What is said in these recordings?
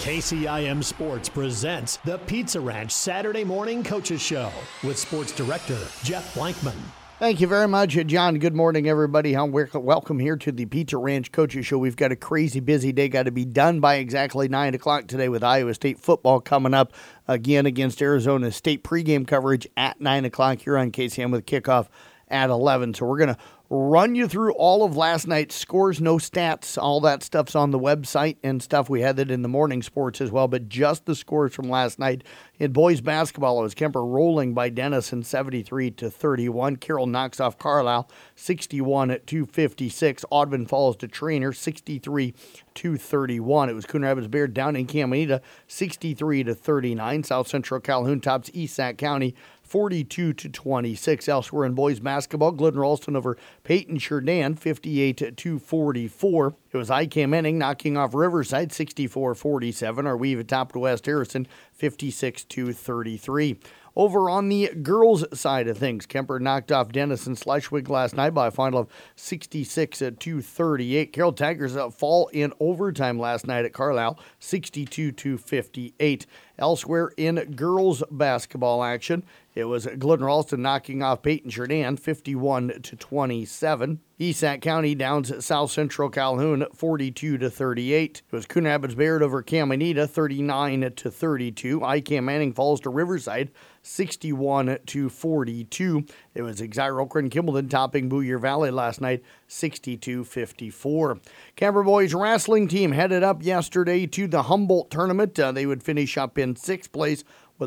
KCIM Sports presents the Pizza Ranch Saturday Morning Coaches Show with Sports Director Jeff Blankman. Thank you very much, John. Good morning, everybody. Welcome here to the Pizza Ranch Coaches Show. We've got a crazy busy day. Got to be done by exactly 9 o'clock today with Iowa State football coming up again against Arizona State. Pregame coverage at 9 o'clock here on KCM with kickoff at 11. So we're going to run you through all of last night's scores, no stats. All that stuff's on the website and stuff. We had it in the morning sports as well, but just the scores from last night. In boys basketball, it was Kemper rolling by Denison 73-31. Carroll knocks off Carlisle 61-56. Audubon falls to Trainer 63-31. It was Coon Rapids Bayard down in Caminita 63-39. South Central Calhoun tops Esac County 42-26. Elsewhere in boys basketball, Glidden Ralston over Peyton Jourdan 58-44. It was ICAM Enning knocking off Riverside 64-47. Arweave topped West Harrison 56-33. Over on the girls' side of things, Kemper knocked off Denison Schleswig last night by a final of 66-38. Carroll Tigers fall in overtime last night at Carlisle, 62-58. Elsewhere in girls' basketball action, it was Glidden Ralston knocking off Peyton Jourdan 51-27. Esac County downs South Central Calhoun 42-38. It was Coon Rapids Bayard over Caminita 39-32. ICAM Manning falls to Riverside 61-42. It was Exira Okra and Kimballton topping Boyer Valley last night 62-54. Kemper boys wrestling team headed up yesterday to the Humboldt tournament. They would finish up in 6th place with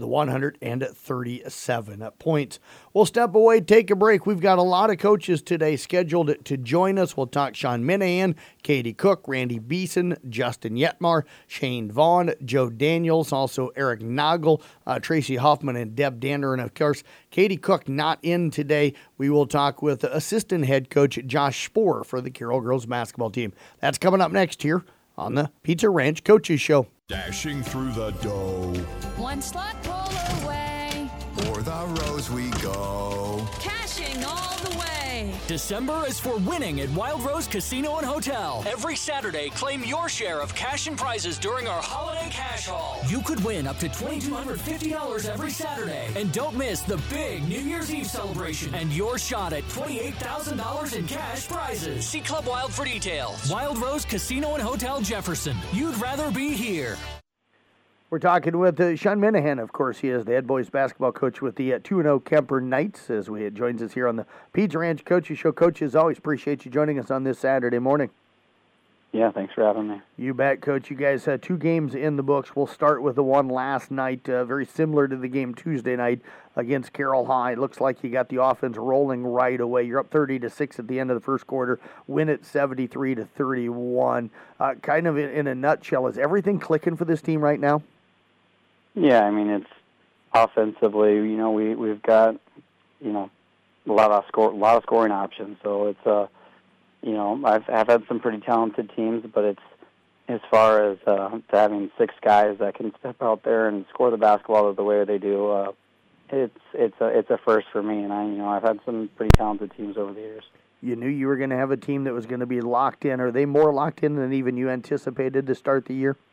137 points. We'll step away, take a break. We've got a lot of coaches today scheduled to join us. We'll talk Sean Minahan, Katie Cook, Randy Beeson, Justin Yetmar, Shane Vaughn, Joe Daniels, also Eric Nagel, Tracy Hoffman, and Deb Dander. And, of course, Katie Cook not in today. We will talk with assistant head coach Josh Sporer for the Carroll girls basketball team. That's coming up next here on the Pizza Ranch Coaches Show. Dashing through the dough. One slot pull away. For the rows we go. Cashing all the way. December is for winning at Wild Rose Casino and Hotel. Every Saturday, claim your share of cash and prizes during our Holiday Cash Haul. You could win up to $2,250 every Saturday. And don't miss the big New Year's Eve celebration and your shot at $28,000 in cash prizes. See Club Wild for details. Wild Rose Casino and Hotel Jefferson. You'd rather be here. We're talking with Sean Minahan, of course. He is the head boys basketball coach with the 2-0 Kemper Knights, as he joins us here on the Pizza Ranch Coaches Show. Coach, as always, appreciate you joining us on this Saturday morning. Yeah, thanks for having me. You bet, Coach. You guys had 2 games in the books. We'll start with the one last night, very similar to the game Tuesday night against Carroll High. Looks like you got the offense rolling right away. You're up 30-6 at the end of the first quarter. Win it 73-31. Kind of in a nutshell, is everything clicking for this team right now? Yeah, I mean, it's offensively, we've got, a lot of scoring options. So it's I've had some pretty talented teams, but it's as far as having 6 guys that can step out there and score the basketball the way they do, it's a first for me. And I've had some pretty talented teams over the years. You knew you were going to have a team that was going to be locked in. Are they more locked in than even you anticipated to start the year?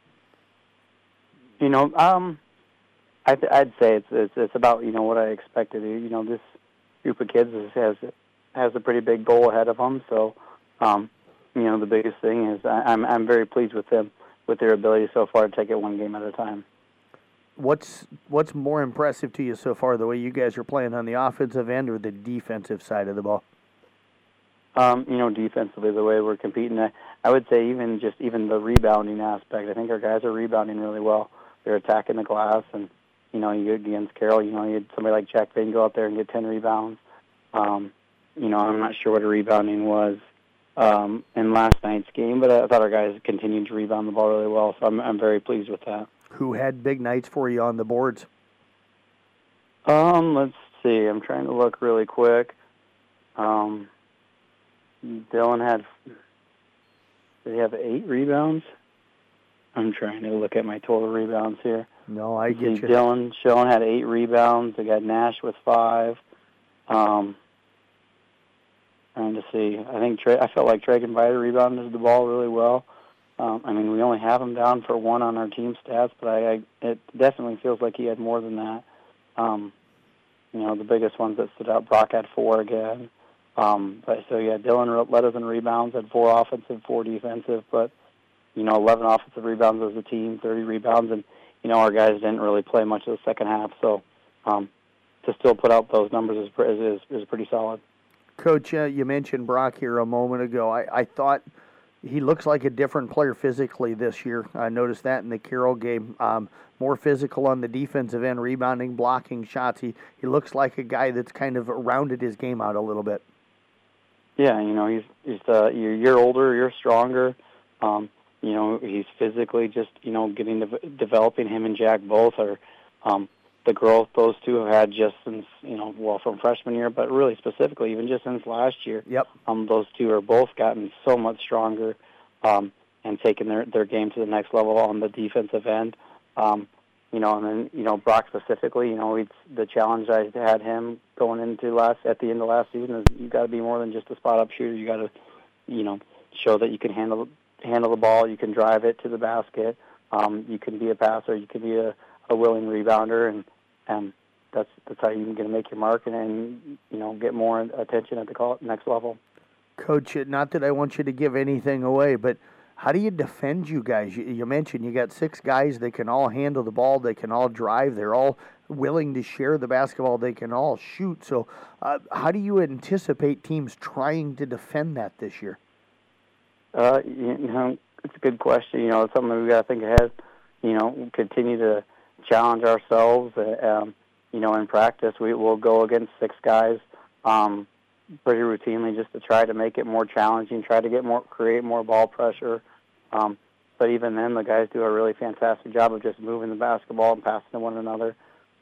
I'd say it's about what I expected. This group of kids has a pretty big goal ahead of them. So, the biggest thing is I'm very pleased with them, with their ability so far to take it one game at a time. What's more impressive to you so far, the way you guys are playing on the offensive end or the defensive side of the ball? Defensively, the way we're competing, I would say even the rebounding aspect. I think our guys are rebounding really well. They're attacking the glass, and you get against Carroll, you had somebody like Jack Vane go out there and get 10 rebounds. I'm not sure what a rebounding was in last night's game, but I thought our guys continued to rebound the ball really well, so I'm very pleased with that. Who had big nights for you on the boards? Let's see. I'm trying to look really quick. Dylan did he have 8 rebounds? I'm trying to look at my total rebounds here. No, I get you. Dylan Schillen had 8 rebounds. I got Nash with 5. Trying to see. I felt like Tragan Viter rebounded the ball really well. I mean, we only have him down for 1 on our team stats, but it definitely feels like he had more than that. The biggest ones that stood out, Brock had 4 again. Dylan led us in rebounds, had 4 offensive, 4 defensive, but 11 offensive rebounds as a team, 30 rebounds, and our guys didn't really play much of the second half. So to still put out those numbers is pretty solid. Coach, you mentioned Brock here a moment ago. I thought he looks like a different player physically this year. I noticed that in the Carroll game. More physical on the defensive end, rebounding, blocking shots. He looks like a guy that's kind of rounded his game out a little bit. Yeah, he's you're older, you're stronger. He's physically just developing. Him and Jack both are the growth those two have had just since from freshman year, but really specifically even just since last year. Yep. Those two are both gotten so much stronger and taken their game to the next level on the defensive end. And then Brock specifically, the challenge I had him going into at the end of last season is you got to be more than just a spot up shooter. You got to show that you can handle the ball, you can drive it to the basket, you can be a passer, you can be a willing rebounder, and that's how you're going to make your mark and get more attention at the next level. Coach, not that I want you to give anything away, but how do you defend you guys? You mentioned you got 6 guys. They can all handle the ball. They can all drive. They're all willing to share the basketball. They can all shoot. So how do you anticipate teams trying to defend that this year? It's a good question. It's something we got to think ahead. Continue to challenge ourselves. In practice, we'll go against 6 guys pretty routinely just to try to make it more challenging, try to create more ball pressure. But even then, the guys do a really fantastic job of just moving the basketball and passing to one another.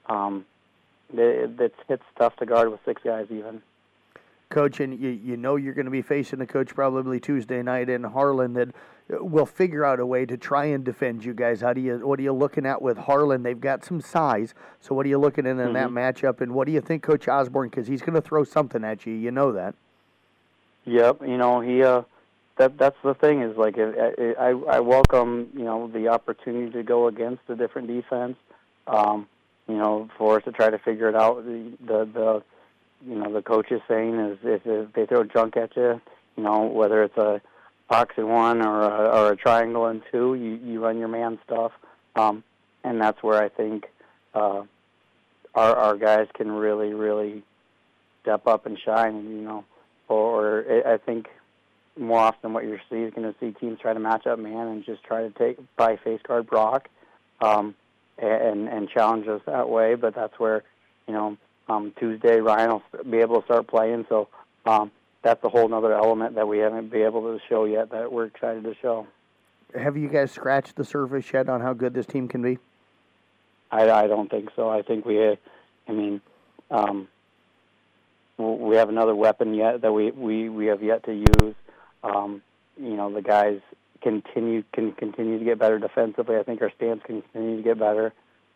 It's tough to guard with 6 guys even. Coach, and you're going to be facing a coach probably Tuesday night in Harlan that will figure out a way to try and defend you guys. What are you looking at with Harlan? They've got some size, so what are you looking at in that matchup? And what do you think, Coach Osborne? Because he's going to throw something at you. You know that. Yep. That's the thing is like I welcome the opportunity to go against a different defense. For us to try to figure it out. The coach is saying is if they throw junk at you, whether it's a box and 1 or a triangle and 2, you run your man stuff, and that's where I think our guys can really, really step up and shine. I think more often what you're going to see teams try to match up man and just try to face guard Brock, and challenge us that way. But that's where Tuesday Ryan will be able to start playing. So that's a whole other element that we haven't been able to show yet that we're excited to show. Have you guys scratched the surface yet on how good this team can be? I don't think so. I think we have another weapon yet that we have yet to use. The guys can continue to get better defensively. I think our stance can continue to get better.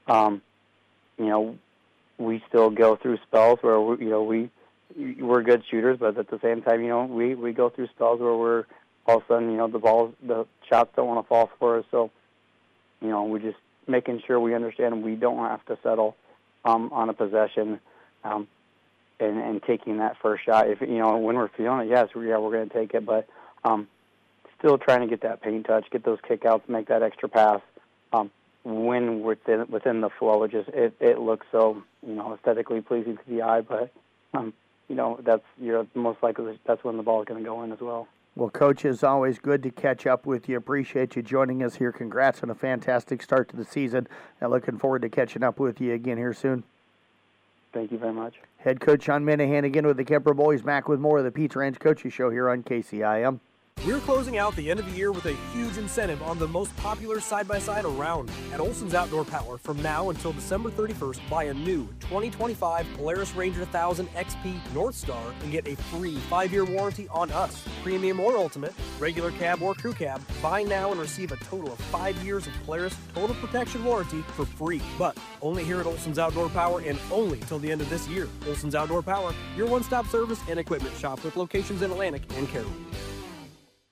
We still go through spells where we're good shooters, but at the same time, we go through spells where we're all of a sudden, the shots don't want to fall for us. So, we're just making sure we understand we don't have to settle on a possession and taking that first shot. If when we're feeling it, yes, we're going to take it, but still trying to get that paint touch, get those kickouts, make that extra pass. When within the flow, it looks so aesthetically pleasing to the eye, but that's most likely that's when the ball is going to go in as well. Well, Coach, it's always good to catch up with you. Appreciate you joining us here. Congrats on a fantastic start to the season, and looking forward to catching up with you again here soon. Thank you very much. Head coach Sean Minahan again with the Kemper Boys, back with more of the Pizza Ranch Coaches Show here on KCIM. We're closing out the end of the year with a huge incentive on the most popular side-by-side around. At Olson's Outdoor Power, from now until December 31st, buy a new 2025 Polaris Ranger 1000 XP North Star and get a free 5-year warranty on us. Premium or Ultimate, regular cab or crew cab, buy now and receive a total of 5 years of Polaris Total Protection Warranty for free. But only here at Olson's Outdoor Power and only till the end of this year. Olson's Outdoor Power, your one-stop service and equipment shop with locations in Atlantic and Carroll.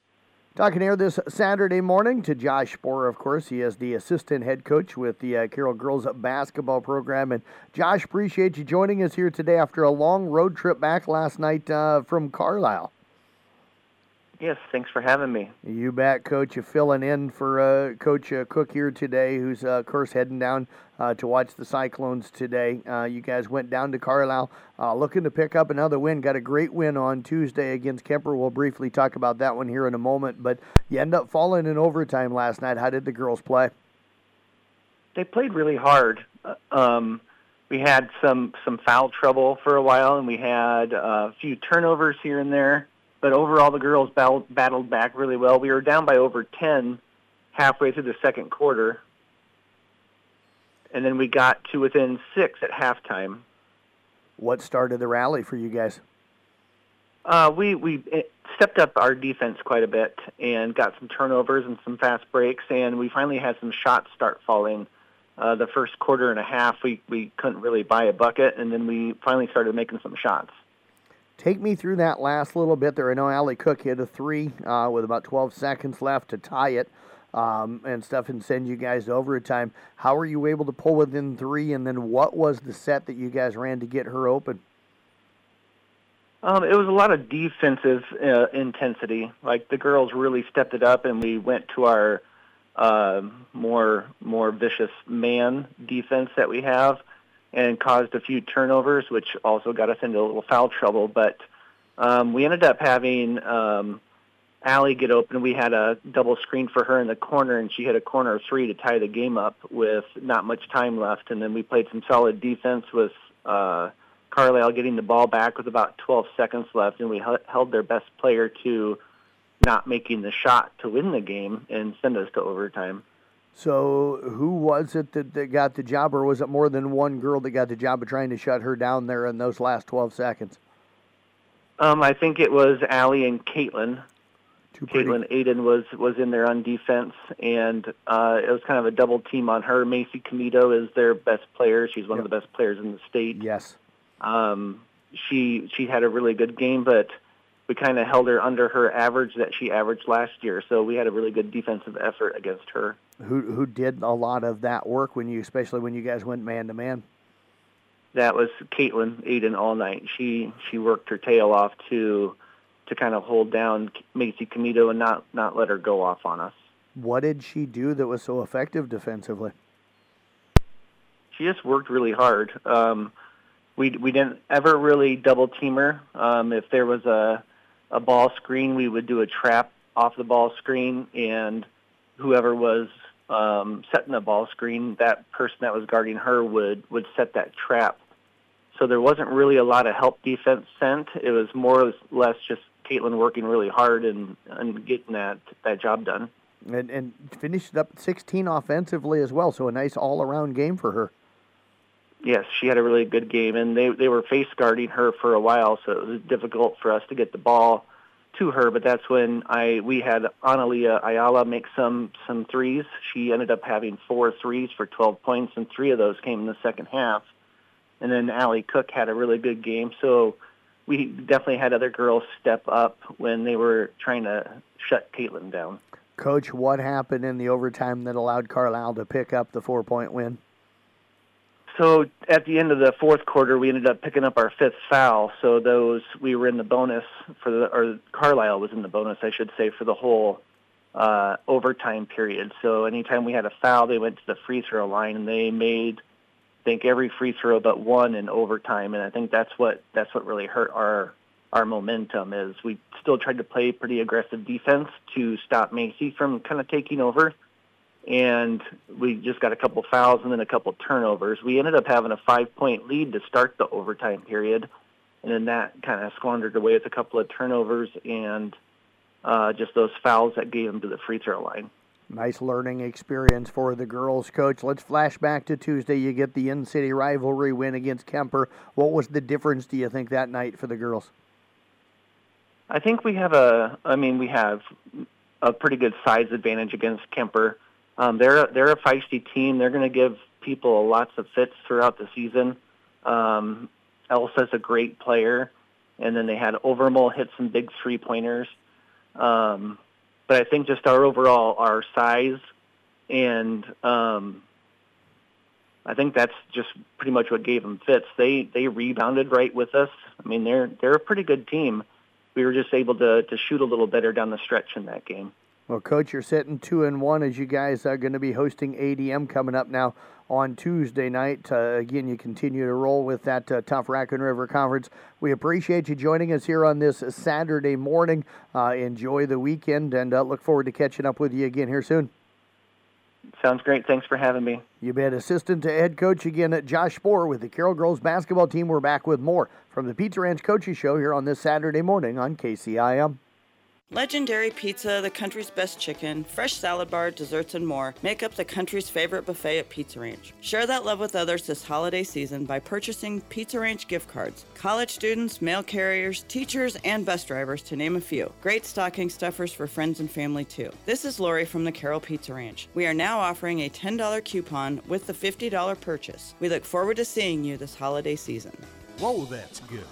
Talking here this Saturday morning to Josh Sporer, of course. He is the assistant head coach with the Carroll girls basketball program. And Josh, appreciate you joining us here today after a long road trip back last night from Carlisle. Yes, thanks for having me. You bet, Coach. You're filling in for Coach Cook here today, who's, of course, heading down to watch the Cyclones today. You guys went down to Carlisle looking to pick up another win. Got a great win on Tuesday against Kemper. We'll briefly talk about that one here in a moment. But you end up falling in overtime last night. How did the girls play? They played really hard. We had some foul trouble for a while, and we had a few turnovers here and there. But overall, the girls battled back really well. We were down by over 10 halfway through the second quarter, and then we got to within 6 at halftime. What started the rally for you guys? We stepped up our defense quite a bit and got some turnovers and some fast breaks, and we finally had some shots start falling. The first quarter and a half, we couldn't really buy a bucket, and then we finally started making some shots. Take me through that last little bit there. I know Allie Cook hit a three with about 12 seconds left to tie it and stuff and send you guys to overtime. How were you able to pull within 3, and then what was the set that you guys ran to get her open? It was a lot of defensive intensity. Like, the girls really stepped it up, and we went to our more vicious man defense that we have, and caused a few turnovers, which also got us into a little foul trouble. But we ended up having Allie get open. We had a double screen for her in the corner, and she hit a corner 3 to tie the game up with not much time left. And then we played some solid defense with Carlisle getting the ball back with about 12 seconds left, and we held their best player to not making the shot to win the game and send us to overtime. So who was it that got the job, or was it more than one girl that got the job of trying to shut her down there in those last 12 seconds? I think it was Allie and Caitlin. Caitlin Aiden was in there on defense, and it was kind of a double team on her. Macy Comito is their best player. She's one of the best players in the state. Yes. She had a really good game, but we kind of held her under her average that she averaged last year, so we had a really good defensive effort against her. Who did a lot of that work especially when you guys went man to man? That was Caitlin Aiden all night. She worked her tail off to kind of hold down Macy Comito and not let her go off on us. What did she do that was so effective defensively? She just worked really hard. We didn't ever really double team her. If there was a ball screen, we would do a trap off the ball screen, and whoever was setting the ball screen, that person that was guarding her would set that trap. So there wasn't really a lot of help defense sent. It was more or less just Caitlin working really hard and getting that job done. And finished up 16 offensively as well, so a nice all-around game for her. Yes, she had a really good game, and they were face guarding her for a while, so it was difficult for us to get the ball to her. But that's when we had Analia Ayala make some threes. She ended up having 4 threes for 12 points, and 3 of those came in the second half. And then Allie Cook had a really good game, so we definitely had other girls step up when they were trying to shut Caitlin down. Coach, what happened in the overtime that allowed Carlisle to pick up the 4-point win? So at the end of the fourth quarter, we ended up picking up our 5th foul. So we were in the bonus or Carlisle was in the bonus, I should say, for the whole overtime period. So anytime we had a foul, they went to the free throw line, and they made, I think, every free throw but one in overtime. And I think that's what really hurt our momentum. Is we still tried to play pretty aggressive defense to stop Macy from kind of taking over. And we just got a couple fouls and then a couple turnovers. We ended up having a 5-point lead to start the overtime period, and then that kind of squandered away with a couple of turnovers and just those fouls that gave them to the free throw line. Nice learning experience for the girls, Coach. Let's flash back to Tuesday. You get the in-city rivalry win against Kemper. What was the difference, do you think, that night for the girls? I think we have a pretty good size advantage against Kemper. They're a feisty team. They're going to give people lots of fits throughout the season. Elsa's a great player, and then they had Overmole hit some big 3-pointers. But but I think just our size, and I think that's just pretty much what gave them fits. They rebounded right with us. I mean, they're a pretty good team. We were just able to shoot a little better down the stretch in that game. Well, Coach, you're sitting 2-1 as you guys are going to be hosting ADM coming up now on Tuesday night. Again, you continue to roll with that tough Raccoon River Conference. We appreciate you joining us here on this Saturday morning. Enjoy the weekend, and look forward to catching up with you again here soon. Sounds great. Thanks for having me. You bet. Assistant to head coach again, Josh Sporer with the Carroll Girls basketball team. We're back with more from the Pizza Ranch Coaches Show here on this Saturday morning on KCIM. Legendary Pizza, the country's best chicken, fresh salad bar, desserts, and more make up the country's favorite buffet at Pizza Ranch. Share that love with others this holiday season by purchasing Pizza Ranch gift cards. College students, mail carriers, teachers, and bus drivers, to name a few. Great stocking stuffers for friends and family, too. This is Lori from the Carroll Pizza Ranch. We are now offering a $10 coupon with the $50 purchase. We look forward to seeing you this holiday season. Whoa, that's good.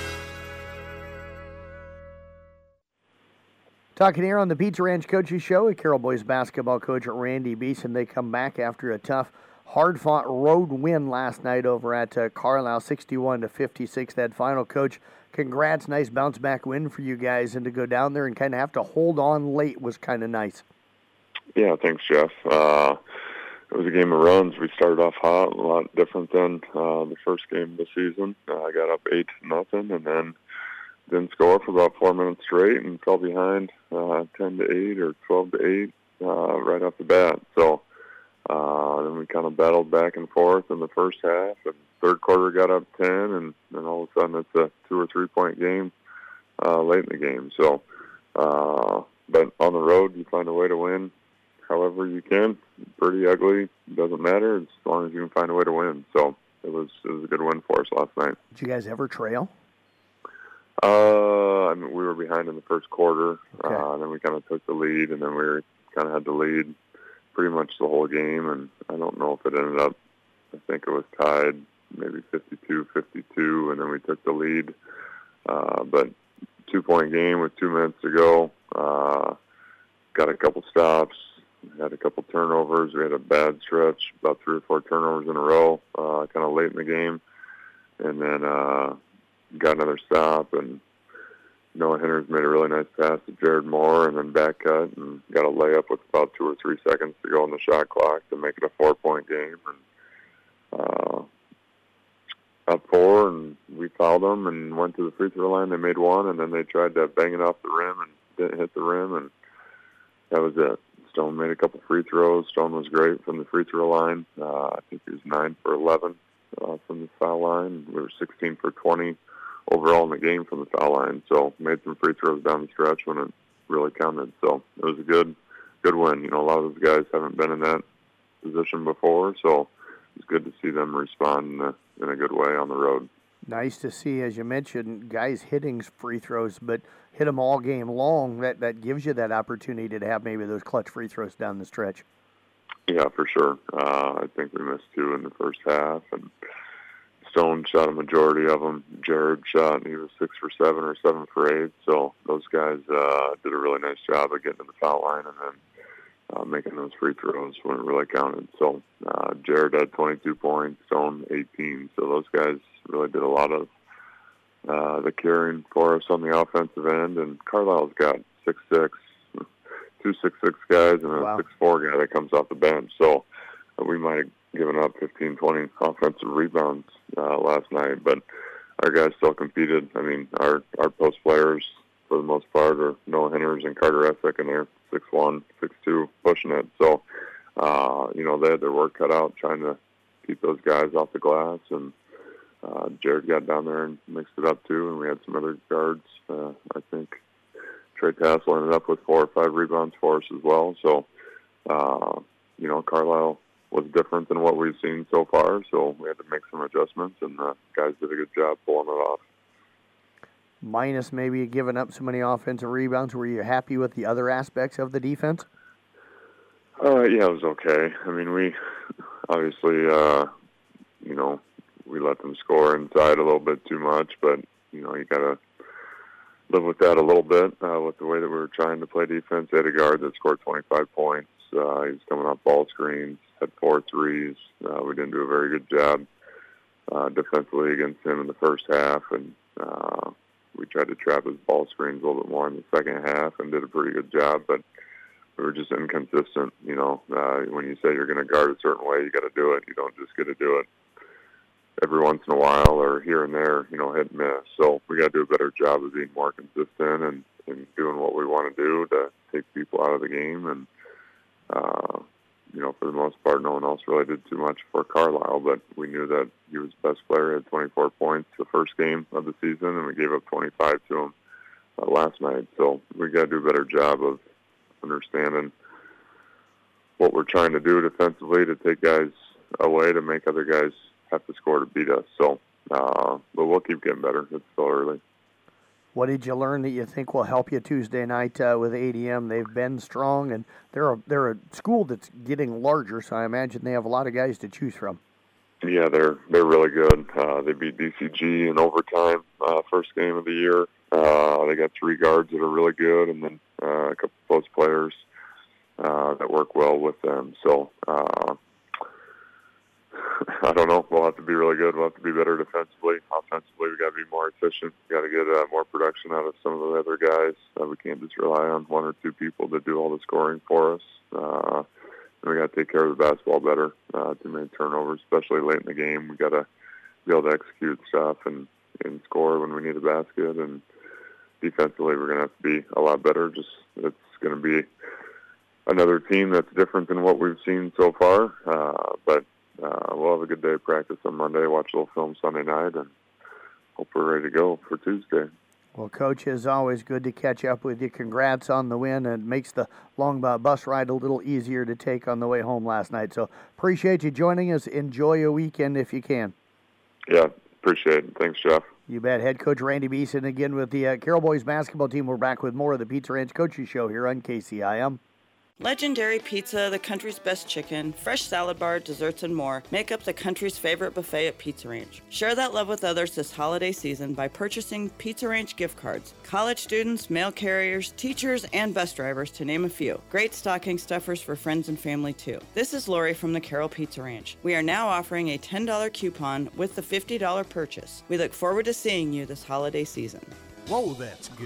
Talking here on the Pizza Ranch Coaches Show with Carroll boys basketball coach Randy Beeson. They come back after a tough, hard-fought road win last night over at Carlisle, 61-56. That final, Coach, congrats. Nice bounce-back win for you guys, and to go down there and kind of have to hold on late was kind of nice. Yeah, thanks, Jeff. It was a game of runs. We started off hot, a lot different than the first game of the season. I got up 8-0, and then didn't score for about 4 minutes straight and fell behind 10-8 or 12-8 right off the bat. So then we kind of battled back and forth in the first half, and third quarter got up 10, and then all of a sudden it's a 2 or 3 point game late in the game. So, but on the road, you find a way to win however you can. Pretty ugly, doesn't matter as long as you can find a way to win. So it was a good win for us last night. Did you guys ever trail? I mean, we were behind in the first quarter, Okay. then we kind of took the lead, and then we kind of had the lead pretty much the whole game, and I don't know if it ended up, I think it was tied maybe 52-52, and then we took the lead. But 2 point game with 2 minutes to go, got a couple stops, had a couple turnovers. We had a bad stretch, about 3 or 4 turnovers in a row, kind of late in the game, and then got another stop, and Noah Henners made a really nice pass to Jared Moore, and then back cut, and got a layup with about 2 or 3 seconds to go on the shot clock to make it a 4 point game. And up 4, and we fouled them and went to the free throw line. They made 1, and then they tried to bang it off the rim and didn't hit the rim, and that was it. Stone made a couple free throws. Stone was great from the free throw line. I think he was 9 for 11 from the foul line. We were 16 for 20 overall in the game from the foul line. So made some free throws down the stretch when it really counted. So it was a good win. You know, a lot of those guys haven't been in that position before, so it's good to see them respond in a good way on the road. Nice to see, as you mentioned, guys hitting free throws, but hit them all game long. That gives you that opportunity to have maybe those clutch free throws down the stretch. Yeah, for sure. I think we missed 2 in the first half, and Stone shot a majority of them. Jared shot, and he was 6 for 7 or 7 for 8. So those guys did a really nice job of getting to the foul line and then making those free throws when it really counted. So Jared had 22 points, Stone 18. So those guys really did a lot of the carrying for us on the offensive end. And Carlisle's got 6'6", 2 6'6" guys, and a 6'4" guy that comes off the bench. So we might have given up 15, 20 offensive rebounds last night, but our guys still competed. I mean, our post players, for the most part, are Noah Henners and Carter Essick, and they're 6'1", 6'2", pushing it. So, you know, they had their work cut out trying to keep those guys off the glass, and Jared got down there and mixed it up too, and we had some other guards. I think Trey Tassel ended up with 4 or 5 rebounds for us as well. So, you know, Carlisle was different than what we've seen so far, so we had to make some adjustments, and the guys did a good job pulling it off. Minus maybe giving up so many offensive rebounds, were you happy with the other aspects of the defense? Yeah, it was okay. I mean, we obviously, you know, we let them score inside a little bit too much, but, you know, you got to live with that a little bit with the way that we were trying to play defense. They had a guard that scored 25 points. He was coming off ball screens, had 4 threes. We didn't do a very good job defensively against him in the first half, and we tried to trap his ball screens a little bit more in the second half and did a pretty good job, but we were just inconsistent. You know, when you say you're going to guard a certain way, you got to do it. You don't just get to do it every once in a while or here and there, you know, hit and miss. So we got to do a better job of being more consistent and doing what we want to do to take people out of the game. And, you know, for the most part, no one else really did too much for Carlisle, but we knew that he was the best player. He had 24 points the first game of the season, and we gave up 25 to him last night. So we got to do a better job of understanding what we're trying to do defensively to take guys away, to make other guys have to score to beat us. So, but we'll keep getting better. It's still early. What did you learn that you think will help you Tuesday night with ADM? They've been strong, and they're a school that's getting larger, so I imagine they have a lot of guys to choose from. Yeah, they're really good. They beat DCG in overtime, first game of the year. They got 3 guards that are really good, and then a couple of post players that work well with them. So I don't know. We'll have to be really good. We'll have to be better defensively. Offensively, we got to be more efficient. We got to get more production out of some of the other guys. We can't just rely on 1 or 2 people to do all the scoring for us. And we got to take care of the basketball better to make turnovers, especially late in the game. We got to be able to execute stuff and score when we need a basket. And defensively, we're going to have to be a lot better. Just it's going to be another team that's different than what we've seen so far. But we'll have a good day of practice on Monday, watch a little film Sunday night, and hope we're ready to go for Tuesday. Well, Coach, it's always good to catch up with you. Congrats on the win, and it makes the long bus ride a little easier to take on the way home last night. So appreciate you joining us. Enjoy your weekend if you can. Yeah, appreciate it. Thanks, Jeff. You bet. Head coach Randy Beeson again with the Carroll Boys basketball team. We're back with more of the Pizza Ranch Coaches Show here on KCIM. Legendary Pizza, the country's best chicken, fresh salad bar, desserts, and more make up the country's favorite buffet at Pizza Ranch. Share that love with others this holiday season by purchasing Pizza Ranch gift cards. College students, mail carriers, teachers, and bus drivers, to name a few. Great stocking stuffers for friends and family, too. This is Lori from the Carroll Pizza Ranch. We are now offering a $10 coupon with the $50 purchase. We look forward to seeing you this holiday season. Whoa, that's good.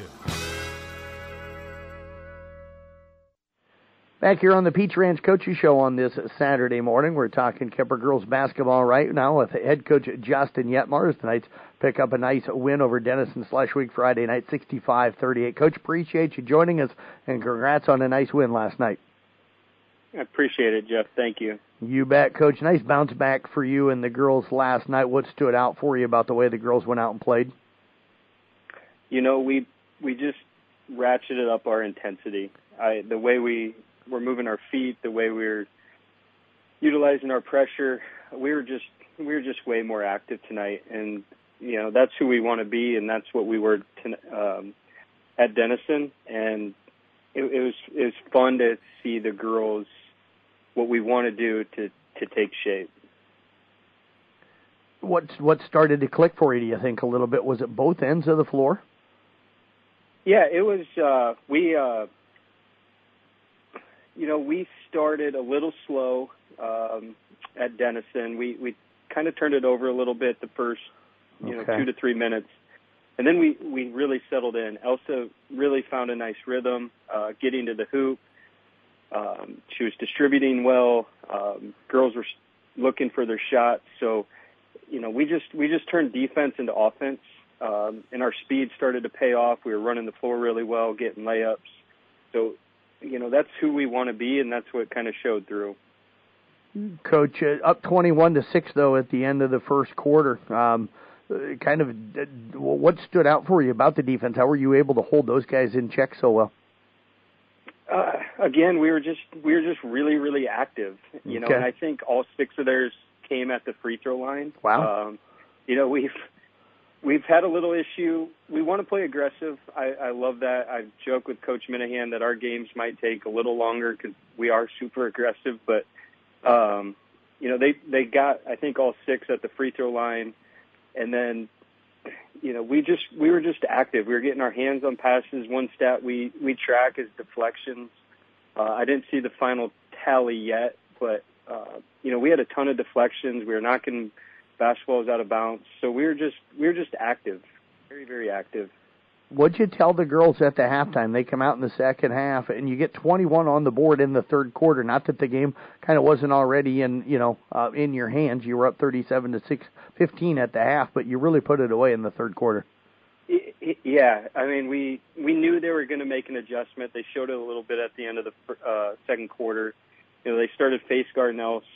Back here on the Pizza Ranch Coaches Show on this Saturday morning, we're talking Kemper girls basketball right now with head coach Justin Yetmar. Tonight's pick up a nice win over Denison/Week Friday night, 65-38. Coach, appreciate you joining us, and congrats on a nice win last night. I appreciate it, Jeff. Thank you. You bet, Coach. Nice bounce back for you and the girls last night. What stood out for you about the way the girls went out and played? You know, we just ratcheted up our intensity. The way we were moving our feet, the way we were utilizing our pressure, we were just way more active tonight. And you know, that's who we want to be, and that's what we were at Denison. And it was fun to see the girls what we want to do to take shape. What started to click for you, do you think, a little bit? Was it both ends of the floor? Yeah, it was. We started a little slow at Denison. We kind of turned it over a little bit the first 2 to 3 minutes, and then we really settled in. Elsa really found a nice rhythm, getting to the hoop. She was distributing well. Girls were looking for their shots. So, we just turned defense into offense, and our speed started to pay off. We were running the floor really well, getting layups. So, that's who we want to be, and that's what kind of showed through. Coach, up 21-6 though at the end of the first quarter. What stood out for you about the defense? How were you able to hold those guys in check so well? Again, we were just really, really active. And I think all 6 of theirs came at the free throw line. Wow. We've had a little issue. We want to play aggressive. I love that. I joke with Coach Minahan that our games might take a little longer because we are super aggressive. But, they got, I think, all 6 at the free throw line. And then, we were just active. We were getting our hands on passes. One stat we track is deflections. I didn't see the final tally yet, but we had a ton of deflections. We were knocking basketballs out of bounds. So we were just active, very, very active. What'd you tell the girls at the halftime? They come out in the second half, and you get 21 on the board in the third quarter. Not that the game kind of wasn't already in your hands. You were up 37-15 at the half, but you really put it away in the third quarter. Yeah, I mean, we knew they were going to make an adjustment. They showed it a little bit at the end of the second quarter. They started face guarding else,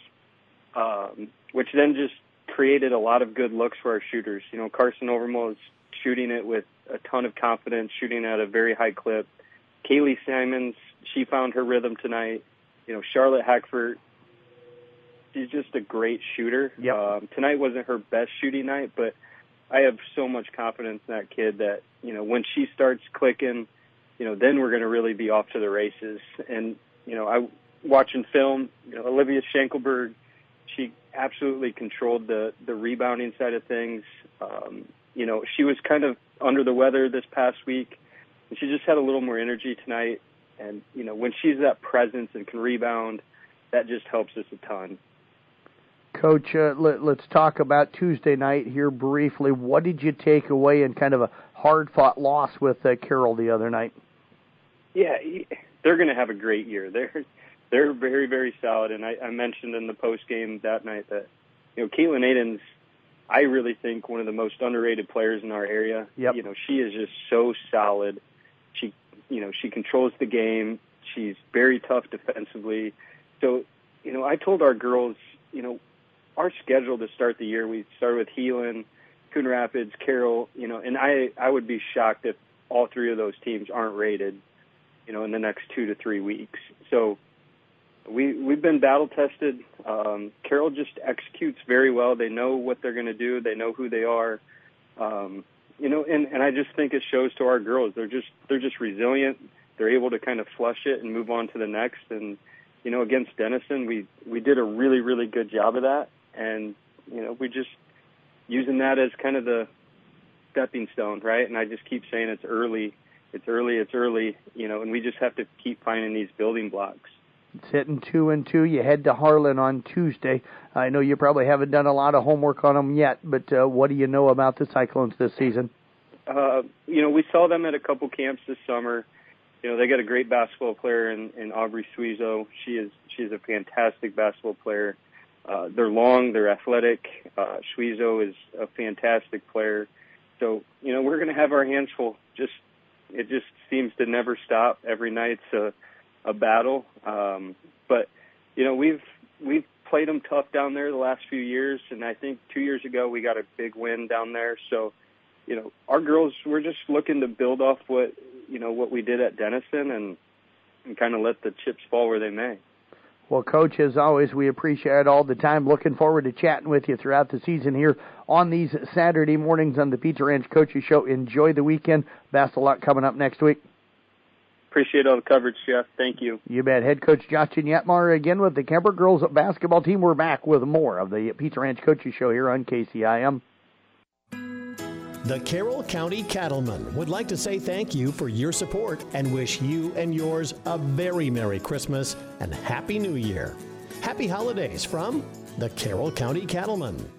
which then just created a lot of good looks for our shooters. Carson Overmall is shooting it with a ton of confidence, shooting at a very high clip. Kaylee Simons, she found her rhythm tonight. Charlotte Hackford, she's just a great shooter. Yep. Tonight wasn't her best shooting night, but I have so much confidence in that kid that, when she starts clicking, then we're going to really be off to the races. And, watching film, Olivia Schenkelberg, she absolutely controlled the rebounding side of things. She was kind of under the weather this past week, and she just had a little more energy tonight. And, when she's that presence and can rebound, that just helps us a ton. Coach, let's talk about Tuesday night here briefly. What did you take away in kind of a hard-fought loss with Carroll the other night? Yeah, they're going to have a great year. They're very, very solid, and I mentioned in the post-game that night that, Caitlin Aiden's, I really think, one of the most underrated players in our area. Yep. She is just so solid. She controls the game. She's very tough defensively. So, I told our girls, our schedule to start the year, we started with Heelan, Coon Rapids, Carroll, and I would be shocked if all three of those teams aren't rated, in the next 2 to 3 weeks. So we've been battle tested. Carroll just executes very well. They know what they're going to do. They know who they are. And I just think it shows to our girls. They're just resilient. They're able to kind of flush it and move on to the next. And, against Denison, we did a really, really good job of that. And, we just using that as kind of the stepping stone, right? And I just keep saying it's early, and we just have to keep finding these building blocks. It's hitting 2-2. You head to Harlan on Tuesday. I know you probably haven't done a lot of homework on them yet, but what do you know about the Cyclones this season? We saw them at a couple camps this summer. They got a great basketball player in Aubrey Suizo. She is a fantastic basketball player. They're long, they're athletic. Suizo is a fantastic player. So, we're going to have our hands full. It just seems to never stop. Every night's a battle. But we've played them tough down there the last few years, and I think 2 years ago we got a big win down there. So, our girls, we're just looking to build off what we did at Denison and kind of let the chips fall where they may. Well, Coach, as always, we appreciate it all the time. Looking forward to chatting with you throughout the season here on these Saturday mornings on the Pizza Ranch Coaches Show. Enjoy the weekend. Best of luck coming up next week. Appreciate all the coverage, Jeff. Thank you. You bet. Head coach Justin Yetmar again with the Kemper girls basketball team. We're back with more of the Pizza Ranch Coaches Show here on KCIM. The Carroll County Cattlemen would like to say thank you for your support and wish you and yours a very Merry Christmas and Happy New Year. Happy holidays from the Carroll County Cattlemen.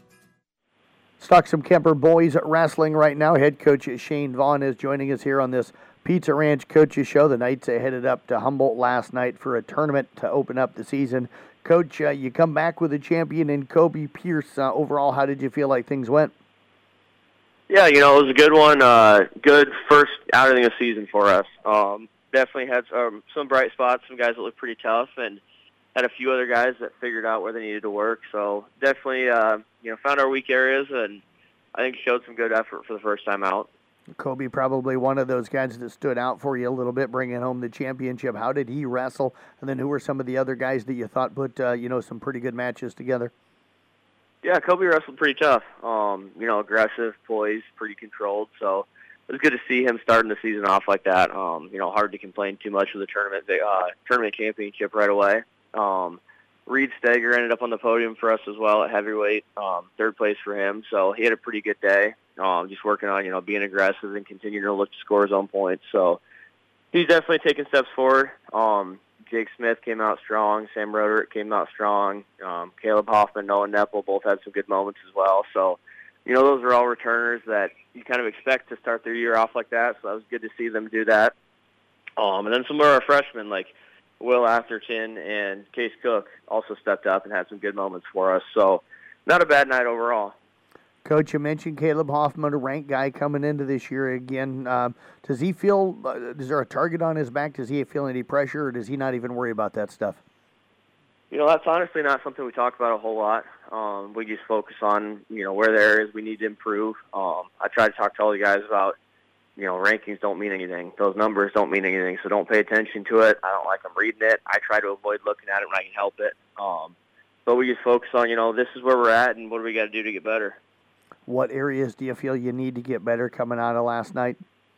Stock some Kemper boys wrestling right now. Head coach Shane Vaughn is joining us here on this Pizza Ranch Coaches Show. The Knights headed up to Humboldt last night for a tournament to open up the season. Coach, you come back with a champion in Kobe Pierce. Overall, how did you feel like things went? Yeah, it was a good one. Good first outing of the season for us. Definitely had some bright spots, some guys that looked pretty tough, and had a few other guys that figured out where they needed to work. So definitely, found our weak areas, and I think showed some good effort for the first time out. Kobe probably one of those guys that stood out for you a little bit, bringing home the championship. How did he wrestle? And then who were some of the other guys that you thought put, some pretty good matches together? Yeah, Kobe wrestled pretty tough. Aggressive, poised, pretty controlled. So it was good to see him starting the season off like that. Hard to complain too much with the tournament championship right away. Reed Steger ended up on the podium for us as well at heavyweight, third place for him. So he had a pretty good day. just working on, being aggressive and continuing to look to score his own points. So he's definitely taking steps forward. Jake Smith came out strong. Sam Roderick came out strong. Caleb Hoffman, Noah Nepple both had some good moments as well. So, those are all returners that you kind of expect to start their year off like that. So that was good to see them do that. And then some of our freshmen like Will Atherton and Case Cook also stepped up and had some good moments for us. So not a bad night overall. Coach, you mentioned Caleb Hoffman, a ranked guy coming into this year again. Does he feel, is there a target on his back? Does he feel any pressure, or does he not even worry about that stuff? That's honestly not something we talk about a whole lot. We just focus on, where the areas we need to improve. I try to talk to all the guys about, rankings don't mean anything. Those numbers don't mean anything, so don't pay attention to it. I don't like them reading it. I try to avoid looking at it when I can help it. But we just focus on, this is where we're at and what do we got to do to get better. What areas do you feel you need to get better coming out of last night?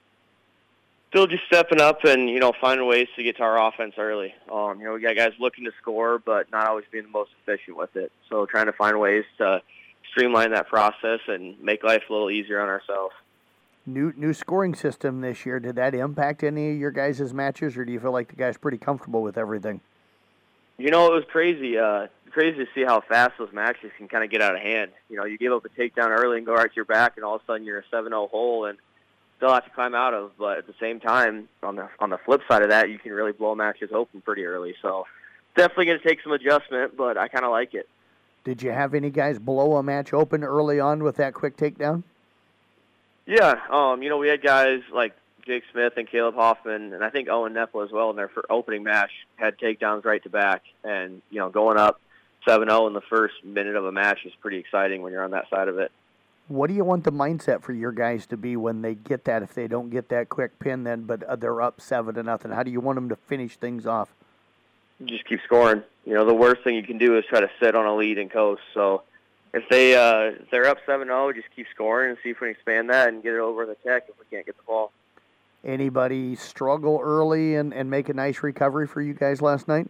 Still just stepping up and, finding ways to get to our offense early. We got guys looking to score, but not always being the most efficient with it. So trying to find ways to streamline that process and make life a little easier on ourselves. New scoring system this year. Did that impact any of your guys' matches, or do you feel like the guys pretty comfortable with everything? It was crazy. Crazy to see how fast those matches can kind of get out of hand. You give up a takedown early and go right to your back, and all of a sudden you're a 7-0 hole and still have to climb out of. But at the same time, on the flip side of that, you can really blow matches open pretty early. So definitely going to take some adjustment, but I kind of like it. Did you have any guys blow a match open early on with that quick takedown? Yeah. We had guys like Jake Smith and Caleb Hoffman, and I think Owen Nepple as well in their opening match had takedowns right to back. And, going up 7-0 in the first minute of a match is pretty exciting when you're on that side of it. What do you want the mindset for your guys to be when they get that, if they don't get that quick pin then, but they're up 7-0? How do you want them to finish things off? Just keep scoring. The worst thing you can do is try to sit on a lead and coast. So if they're up 7-0, just keep scoring and see if we can expand that and get it over the tech if we can't get the ball. Anybody struggle early and make a nice recovery for you guys last night?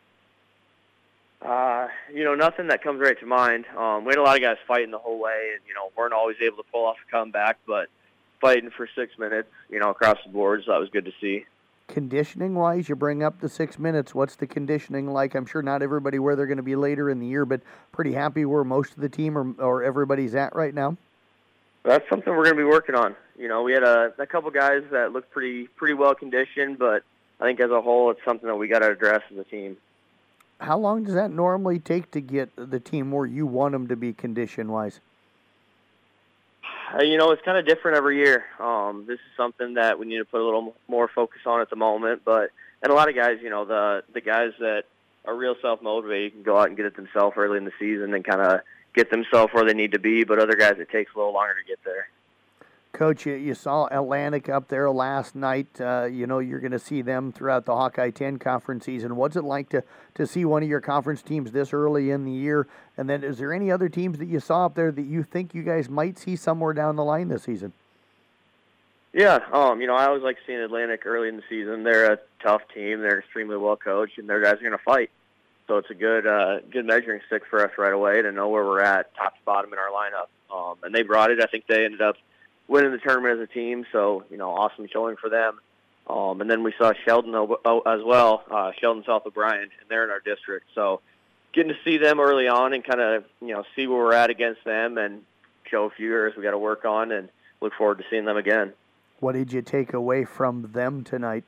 Nothing that comes right to mind. We had a lot of guys fighting the whole way and, weren't always able to pull off a comeback, but fighting for 6 minutes, across the board, so that was good to see. Conditioning-wise, you bring up the 6 minutes. What's the conditioning like? I'm sure not everybody where they're going to be later in the year, but pretty happy where most of the team or everybody's at right now? That's something we're going to be working on. We had a couple guys that looked pretty well conditioned, but I think as a whole it's something that we got to address as a team. How long does that normally take to get the team where you want them to be condition-wise? It's kind of different every year. This is something that we need to put a little more focus on at the moment. And a lot of guys, the guys that are real self-motivated can go out and get it themselves early in the season and kind of get themselves where they need to be. But other guys, it takes a little longer to get there. Coach, you saw Atlantic up there last night. You're going to see them throughout the Hawkeye 10 conference season. What's it like to see one of your conference teams this early in the year? And then is there any other teams that you saw up there that you think you guys might see somewhere down the line this season? Yeah, I always like seeing Atlantic early in the season. They're a tough team. They're extremely well coached, and their guys are going to fight. So it's a good measuring stick for us right away to know where we're at, top to bottom in our lineup. And they brought it. I think they ended up winning the tournament as a team, so, awesome showing for them. And then we saw Sheldon as well, Sheldon South O'Brien, and they're in our district. So getting to see them early on and kind of, see where we're at against them and show a few areas we got to work on and look forward to seeing them again. What did you take away from them tonight?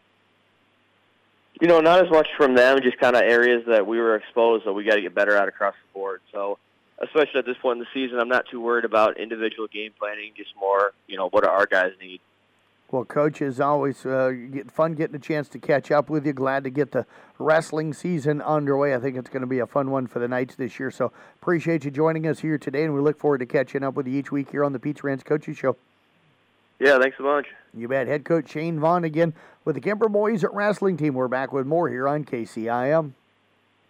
Not as much from them, just kind of areas that we were exposed that we got to get better at across the board. So especially at this point in the season, I'm not too worried about individual game planning, just more, what do our guys need. Well, Coach, as always, fun getting a chance to catch up with you. Glad to get the wrestling season underway. I think it's going to be a fun one for the Knights this year. So appreciate you joining us here today, and we look forward to catching up with you each week here on the Pizza Ranch Coaches Show. Yeah, thanks a bunch. You bet. Head coach Shane Vaughn again with the Kemper Boys Wrestling Team. We're back with more here on KCIM.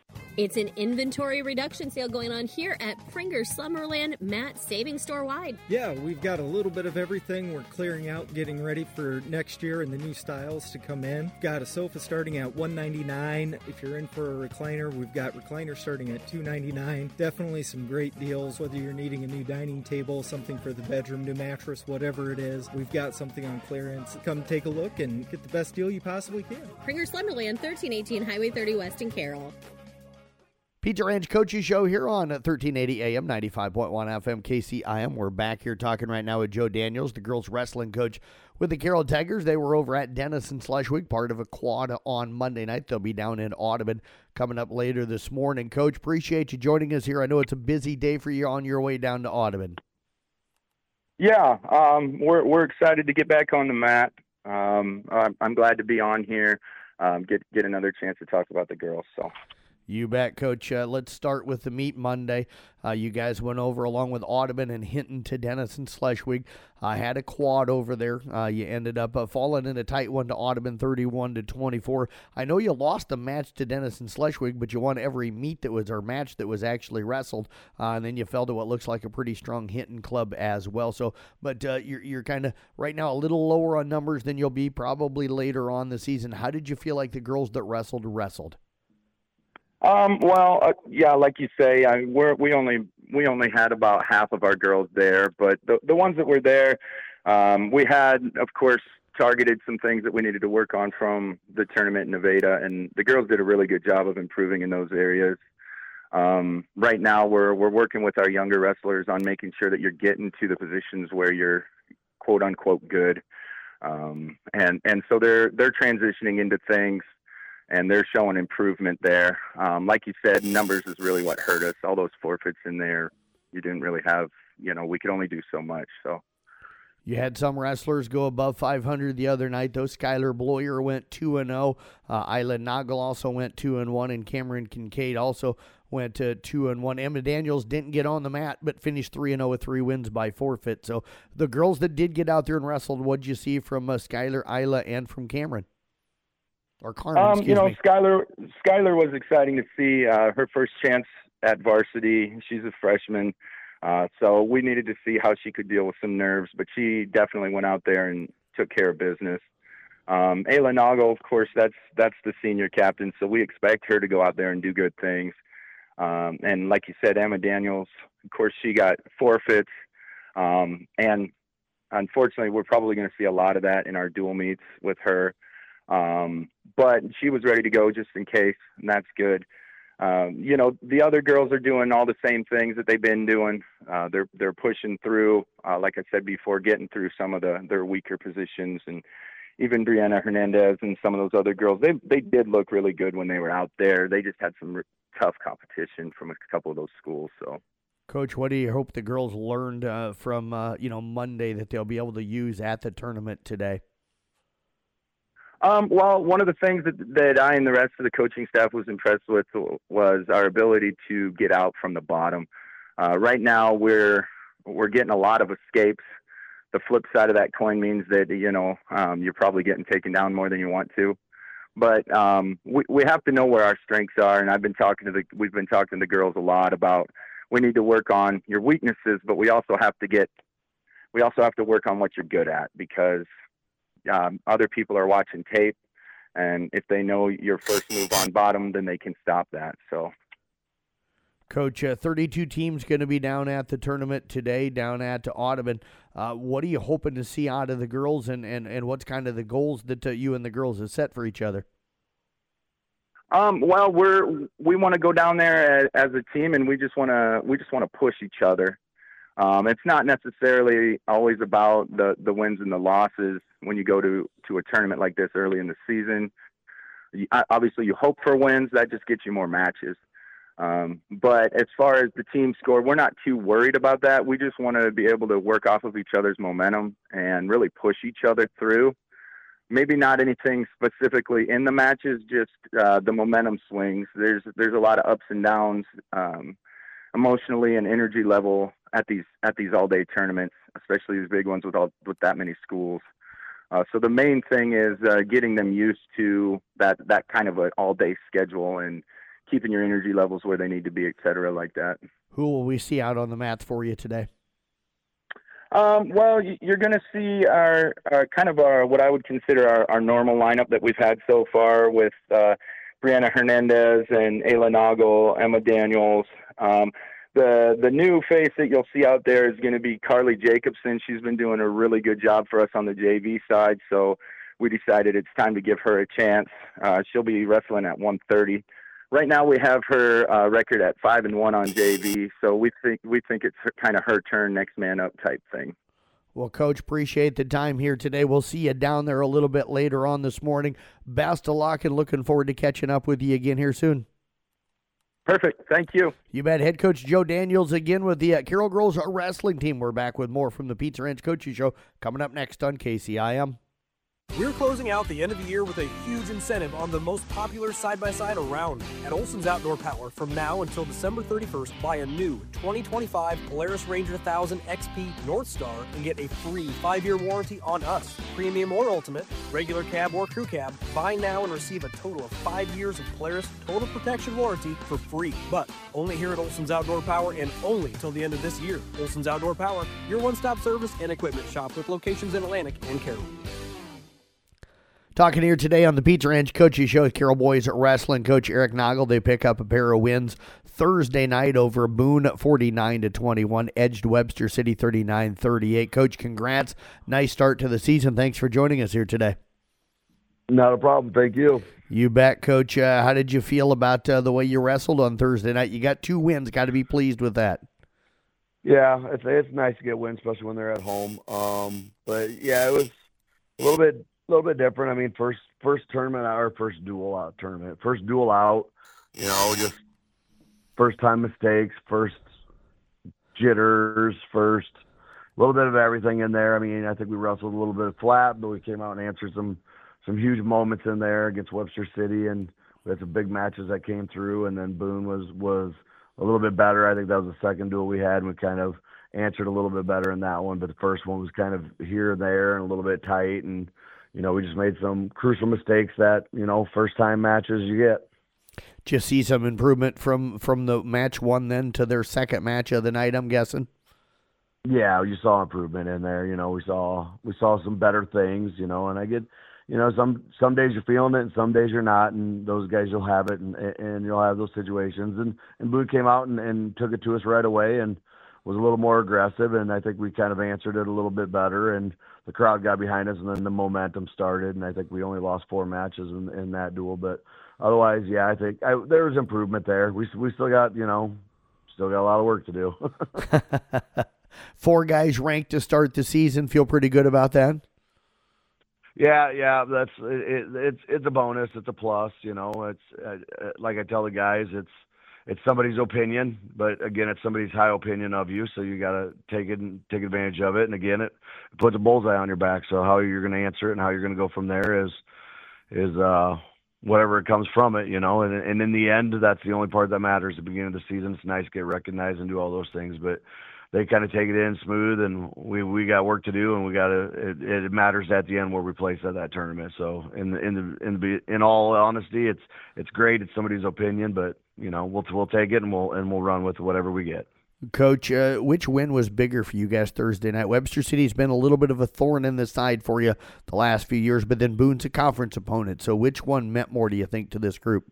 It's an inventory reduction sale going on here at Pringer's Slumberland Matt Savings Store wide. Yeah, we've got a little bit of everything. We're clearing out, getting ready for next year and the new styles to come in. Got a sofa starting at $199. If you're in for a recliner, we've got recliners starting at $299. Definitely some great deals, whether you're needing a new dining table, something for the bedroom, new mattress, whatever it is. We've got something on clearance. Come take a look and get the best deal you possibly can. Pringer's Slumberland, 1318 Highway 30 West in Carroll. Pizza Ranch Coaches Show here on 1380 AM, 95.1 FM, KCIM. We're back here talking right now with Joe Daniels, the girls wrestling coach with the Carroll Tigers. They were over at Denison/Schleswig, part of a quad on Monday night. They'll be down in Audubon coming up later this morning. Coach, appreciate you joining us here. I know it's a busy day for you on your way down to Audubon. Yeah, we're excited to get back on the mat. I'm glad to be on here, get another chance to talk about the girls. So. You bet, Coach. Let's start with the meet Monday. You guys went over along with Audubon and Hinton to Denison/Schleswig. Had a quad over there. You ended up falling in a tight one to Audubon, 31-24. I know you lost the match to Denison/Schleswig, but you won every meet that was, or match that was actually wrestled. And then you fell to what looks like a pretty strong Hinton club as well. So, but you're kind of right now a little lower on numbers than you'll be probably later on the season. How did you feel like the girls that wrestled? Yeah, like you say, we only had about half of our girls there, but the ones that were there, we had, of course, targeted some things that we needed to work on from the tournament in Nevada, and the girls did a really good job of improving in those areas. Right now, we're working with our younger wrestlers on making sure that you're getting to the positions where you're quote unquote good, and so they're transitioning into things. And they're showing improvement there. Like you said, numbers is really what hurt us. All those forfeits in there, you didn't really have, we could only do so much. So you had some wrestlers go above 500 the other night. Though Skylar Bloyer went 2-0. Isla Nagel also went 2-1, and Cameron Kincaid also went 2-1. Emma Daniels didn't get on the mat, but finished 3-0 with 3 wins by forfeit. So the girls that did get out there and wrestled, what'd you see from Skylar, Isla, and from Cameron? Or Carmen, Skylar was exciting to see her first chance at varsity. She's a freshman, so we needed to see how she could deal with some nerves, but she definitely went out there and took care of business. Ayla Nagel, of course, that's the senior captain, so we expect her to go out there and do good things. And like you said, Emma Daniels, of course, she got forfeits, and unfortunately, we're probably going to see a lot of that in our dual meets with her. But she was ready to go just in case, and that's good. The other girls are doing all the same things that they've been doing. They're pushing through, like I said before, getting through some of their weaker positions, and even Brianna Hernandez and some of those other girls, they did look really good when they were out there. They just had some tough competition from a couple of those schools. So, Coach, what do you hope the girls learned from Monday that they'll be able to use at the tournament today? One of the things that I and the rest of the coaching staff was impressed with was our ability to get out from the bottom. Right now, we're getting a lot of escapes. The flip side of that coin means that you're probably getting taken down more than you want to. But we have to know where our strengths are, and we've been talking to the girls a lot about we need to work on your weaknesses, but we also have to work on what you're good at, because other people are watching tape, and if they know your first move on bottom, then they can stop that. So, Coach, 32 teams going to be down at the tournament today, down at Audubon. What are you hoping to see out of the girls, and what's kind of the goals that you and the girls have set for each other? We want to go down there as a team, and we just want to push each other. It's not necessarily always about the wins and the losses when you go to a tournament like this early in the season. Obviously, you hope for wins. That just gets you more matches. But as far as the team score, we're not too worried about that. We just want to be able to work off of each other's momentum and really push each other through. Maybe not anything specifically in the matches, just the momentum swings. There's a lot of ups and downs emotionally and energy level at these all-day tournaments, especially these big ones with that many schools. So the main thing is getting them used to that kind of an all-day schedule and keeping your energy levels where they need to be, et cetera, like that. Who will we see out on the mats for you today? Well, you're going to see our kind of what I would consider our normal lineup that we've had so far with Brianna Hernandez and Ayla Noggle, Emma Daniels. The new face that you'll see out there is going to be Carly Jacobson. She's been doing a really good job for us on the JV side, so we decided it's time to give her a chance. She'll be wrestling at 130. Right now we have her record at 5-1 on JV, so we think it's kind of her turn, next man up type thing. Well, Coach, appreciate the time here today. We'll see you down there a little bit later on this morning. Best of luck and looking forward to catching up with you again here soon. Perfect. Thank you. You bet. Head coach Joe Daniels again with the Carroll Girls wrestling team. We're back with more from the Pizza Ranch Coaching Show coming up next on KCIM. We're closing out the end of the year with a huge incentive on the most popular side-by-side around. At Olson's Outdoor Power, from now until December 31st, buy a new 2025 Polaris Ranger 1000 XP North Star and get a free 5-year warranty on us. Premium or Ultimate, regular cab or crew cab, buy now and receive a total of 5 years of Polaris Total Protection Warranty for free. But only here at Olson's Outdoor Power and only till the end of this year. Olson's Outdoor Power, your one-stop service and equipment shop with locations in Atlantic and Carroll. Talking here today on the Pizza Ranch Coaches Show with Carroll Boys Wrestling Coach Eric Noggle. They pick up a pair of wins Thursday night over Boone 49-21, edged Webster City 39-38. Coach, congrats. Nice start to the season. Thanks for joining us here today. Not a problem. Thank you. You bet, Coach. How did you feel about the way you wrestled on Thursday night? You got 2 wins. Got to be pleased with that. Yeah, it's nice to get wins, especially when they're at home. But yeah, it was a little bit different. I mean, first tournament out, or first dual out tournament. First dual out, just first time mistakes, first jitters, first a little bit of everything in there. I mean, I think we wrestled a little bit flat, but we came out and answered some huge moments in there against Webster City, and we had some big matches that came through. And then Boone was a little bit better. I think that was the second duel we had, and we kind of answered a little bit better in that one. But the first one was kind of here and there and a little bit tight, and we just made some crucial mistakes that, first-time matches you get. Did you see some improvement from the match one then to their second match of the night, I'm guessing? Yeah, you saw improvement in there. We saw some better things, and I get, some days you're feeling it and some days you're not, and those guys you'll have it, and you'll have those situations. And Boone came out and took it to us right away and was a little more aggressive, and I think we kind of answered it a little bit better, and the crowd got behind us, and then the momentum started, and I think we only lost 4 matches in that duel. But otherwise, yeah, I think there was improvement there. We still got, still got a lot of work to do. 4 guys ranked to start the season. Feel pretty good about that? Yeah, that's it's a bonus. It's a plus. It's like I tell the guys, it's somebody's opinion, but again, it's somebody's high opinion of you, so you got to take advantage of it. And again, it puts a bullseye on your back. So how you're going to answer it and how you're going to go from there is whatever it comes from it, And in the end, that's the only part that matters. At the beginning of the season, it's nice to get recognized and do all those things, but they kind of take it in smooth, and we got work to do, and we got to. It matters at the end where we place at that tournament. So in all honesty, it's great. It's somebody's opinion, but we'll take it and we'll run with whatever we get. Coach, which win was bigger for you guys Thursday night? Webster City's been a little bit of a thorn in the side for you the last few years, but then Boone's a conference opponent. So which one meant more, do you think, to this group?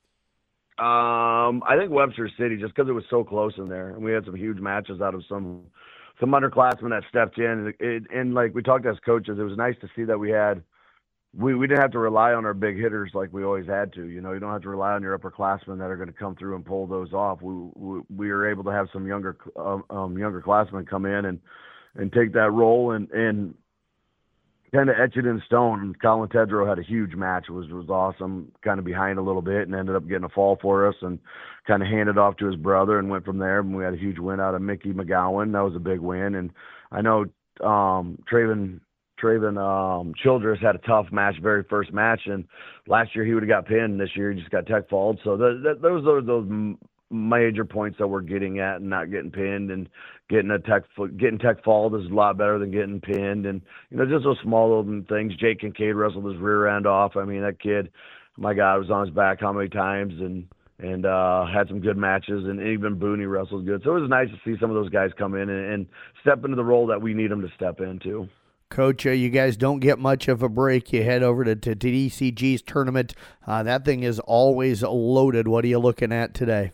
I think Webster City, just because it was so close in there, and we had some huge matches out of some underclassmen that stepped in, and like we talked as coaches, it was nice to see that we didn't have to rely on our big hitters like we always had to. You don't have to rely on your upperclassmen that are going to come through and pull those off. We were able to have some younger classmen come in and take that role and kind of etch it in stone. Colin Tedrow had a huge match. It was awesome, kind of behind a little bit, and ended up getting a fall for us and kind of handed off to his brother and went from there. And we had a huge win out of Mickey McGowan. That was a big win. And I know Traven Childress had a tough match, very first match, and last year he would have got pinned. This year he just got tech falled. So those are those major points that we're getting at, and not getting pinned, and getting tech falled is a lot better than getting pinned. And just those small little things. Jake Kincaid wrestled his rear end off. I mean, that kid, my God, was on his back how many times, and and had some good matches, and even Booney wrestled good. So it was nice to see some of those guys come in and step into the role that we need them to step into. Coach, you guys don't get much of a break. You head over to DCG's tournament. That thing is always loaded. What are you looking at today?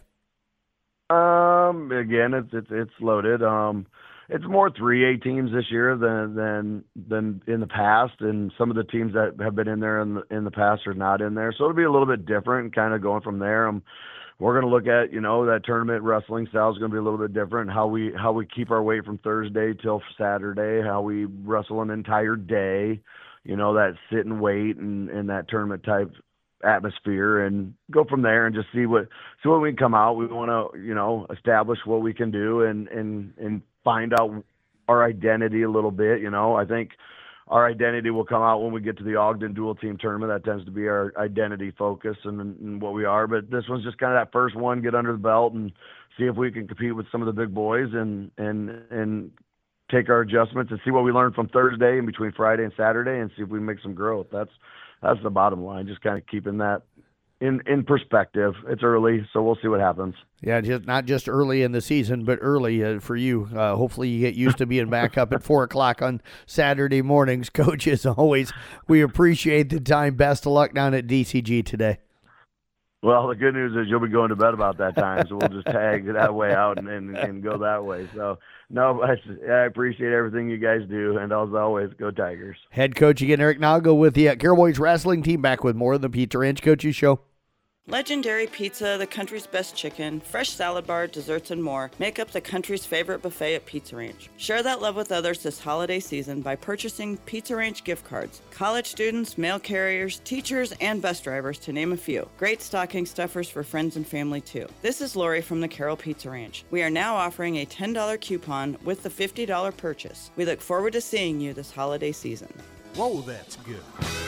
Again, it's loaded. It's more 3A teams this year than in the past, and some of the teams that have been in there in the past are not in there. So it'll be a little bit different, kind of going from there. We're going to look at, that tournament wrestling style is going to be a little bit different. How we keep our weight from Thursday till Saturday, how we wrestle an entire day, that sit and wait and that tournament type atmosphere, and go from there and just see what we can come out. We want to, establish what we can do and find out our identity a little bit. I think our identity will come out when we get to the Ogden dual team tournament. That tends to be our identity focus and what we are. But this one's just kind of that first one, get under the belt and see if we can compete with some of the big boys and take our adjustments and see what we learned from Thursday and between Friday and Saturday and see if we make some growth. That's the bottom line. Just kind of keeping that in perspective. It's early, so we'll see what happens. Yeah, not just early in the season, but early for you. Hopefully you get used to being back up at 4 o'clock on Saturday mornings. Coach, as always, we appreciate the time. Best of luck down at DCG today. Well, the good news is you'll be going to bed about that time, so we'll just tag that way out and go that way. So, no, I appreciate everything you guys do, and as always, go Tigers. Head coach again, Eric Nago with the Carroll Boys wrestling team, back with more of the Pizza Ranch Coaches Show. Legendary Pizza, the country's best chicken, fresh salad bar, desserts, and more make up the country's favorite buffet at Pizza Ranch. Share that love with others this holiday season by purchasing Pizza Ranch gift cards. College students, mail carriers, teachers, and bus drivers, to name a few. Great stocking stuffers for friends and family, too. This is Lori from the Carroll Pizza Ranch. We are now offering a $10 coupon with the $50 purchase. We look forward to seeing you this holiday season. Whoa, that's good.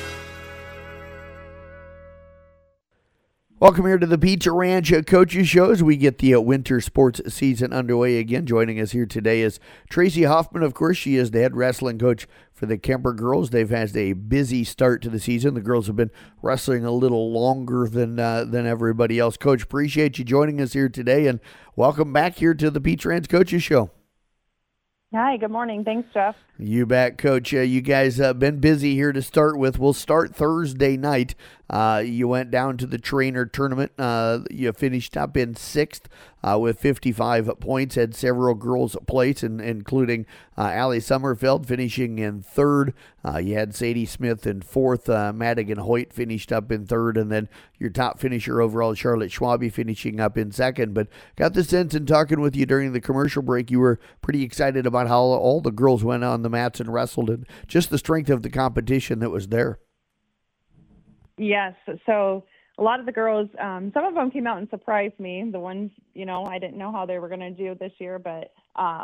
Welcome here to the Pizza Ranch Coaches Show as we get the winter sports season underway again. Joining us here today is Tracy Hoffman. Of course, she is the head wrestling coach for the Kemper girls. They've had a busy start to the season. The girls have been wrestling a little longer than everybody else. Coach, appreciate you joining us here today, and welcome back here to the Pizza Ranch Coaches Show. Hi, good morning. Thanks, Jeff. You bet, Coach. You guys have been busy here to start with. We'll start Thursday night. You went down to the trainer tournament. You finished up in 6th with 55 points. Had several girls place, including Allie Sommerfeld finishing in 3rd. You had Sadie Smith in 4th. Madigan Hoyt finished up in 3rd. And then your top finisher overall, Charlotte Schwabe, finishing up in 2nd. But got the sense in talking with you during the commercial break, you were pretty excited about how all the girls went on the mats and wrestled, and just the strength of the competition that was there. Yes. So a lot of the girls, some of them came out and surprised me. The ones, I didn't know how they were going to do this year, but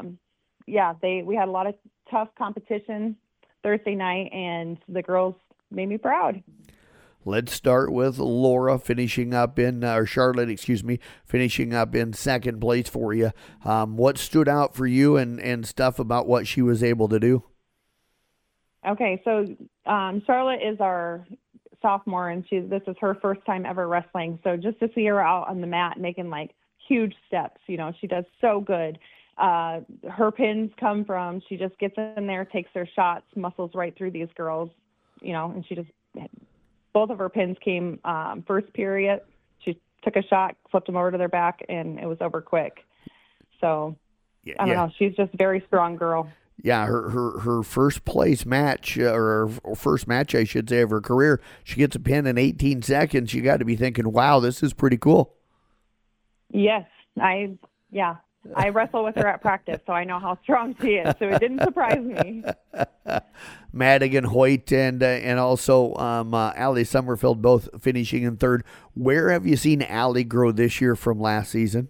we had a lot of tough competition Thursday night, and the girls made me proud. Let's start with Laura finishing up in, Charlotte, finishing up in 2nd place for you. What stood out for you and stuff about what she was able to do? Okay, so Charlotte is our sophomore, and this is her first time ever wrestling. So just to see her out on the mat making huge steps, she does so good. Her pins come from, she just gets in there, takes her shots, muscles right through these girls, and she just, both of her pins came first period. She took a shot, flipped them over to their back, and it was over quick. So I don't know. She's just a very strong girl. Yeah, her first place match, or first match, I should say, of her career, she gets a pin in 18 seconds. You got to be thinking, wow, this is pretty cool. Yes, I wrestle with her at practice, so I know how strong she is. So it didn't surprise me. Madigan Hoyt and also Allie Sommerfeld both finishing in 3rd. Where have you seen Allie grow this year from last season?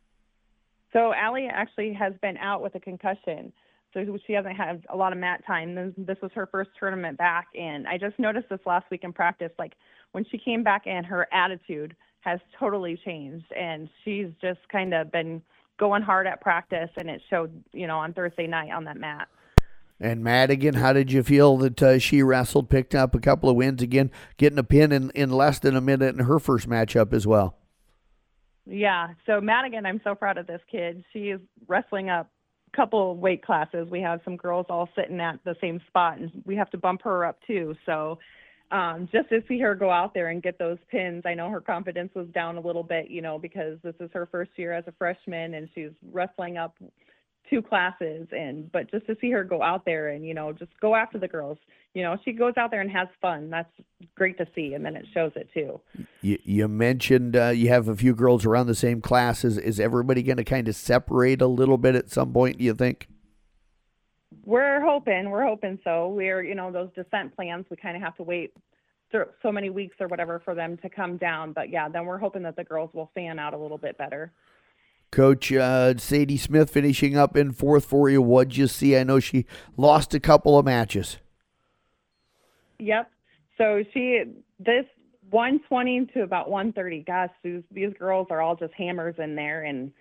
So Allie actually has been out with a concussion. So she hasn't had a lot of mat time. This was her first tournament back, and I just noticed this last week in practice, when she came back in, her attitude has totally changed, and she's just kind of been going hard at practice, and it showed, on Thursday night on that mat. And Madigan, how did you feel that she wrestled, picked up a couple of wins again, getting a pin in less than a minute in her first matchup as well? Yeah. So Madigan, I'm so proud of this kid. She is wrestling up a couple weight classes. We have some girls all sitting at the same spot, and we have to bump her up too. So just to see her go out there and get those pins, I know her confidence was down a little bit, because this is her first year as a freshman, and she's wrestling up 2 classes. But just to see her go out there and, just go after the girls, she goes out there and has fun. That's great to see. And then it shows it too. You mentioned you have a few girls around the same class. Is everybody going to kind of separate a little bit at some point, do you think? We're hoping so. We're, those descent plans, we kind of have to wait so many weeks or whatever for them to come down. But yeah, then we're hoping that the girls will fan out a little bit better. Coach, Sadie Smith finishing up in 4th for you. What'd you see? I know she lost a couple of matches. Yep. So this 120 to about 130. Gosh, these girls are all just hammers in there. And,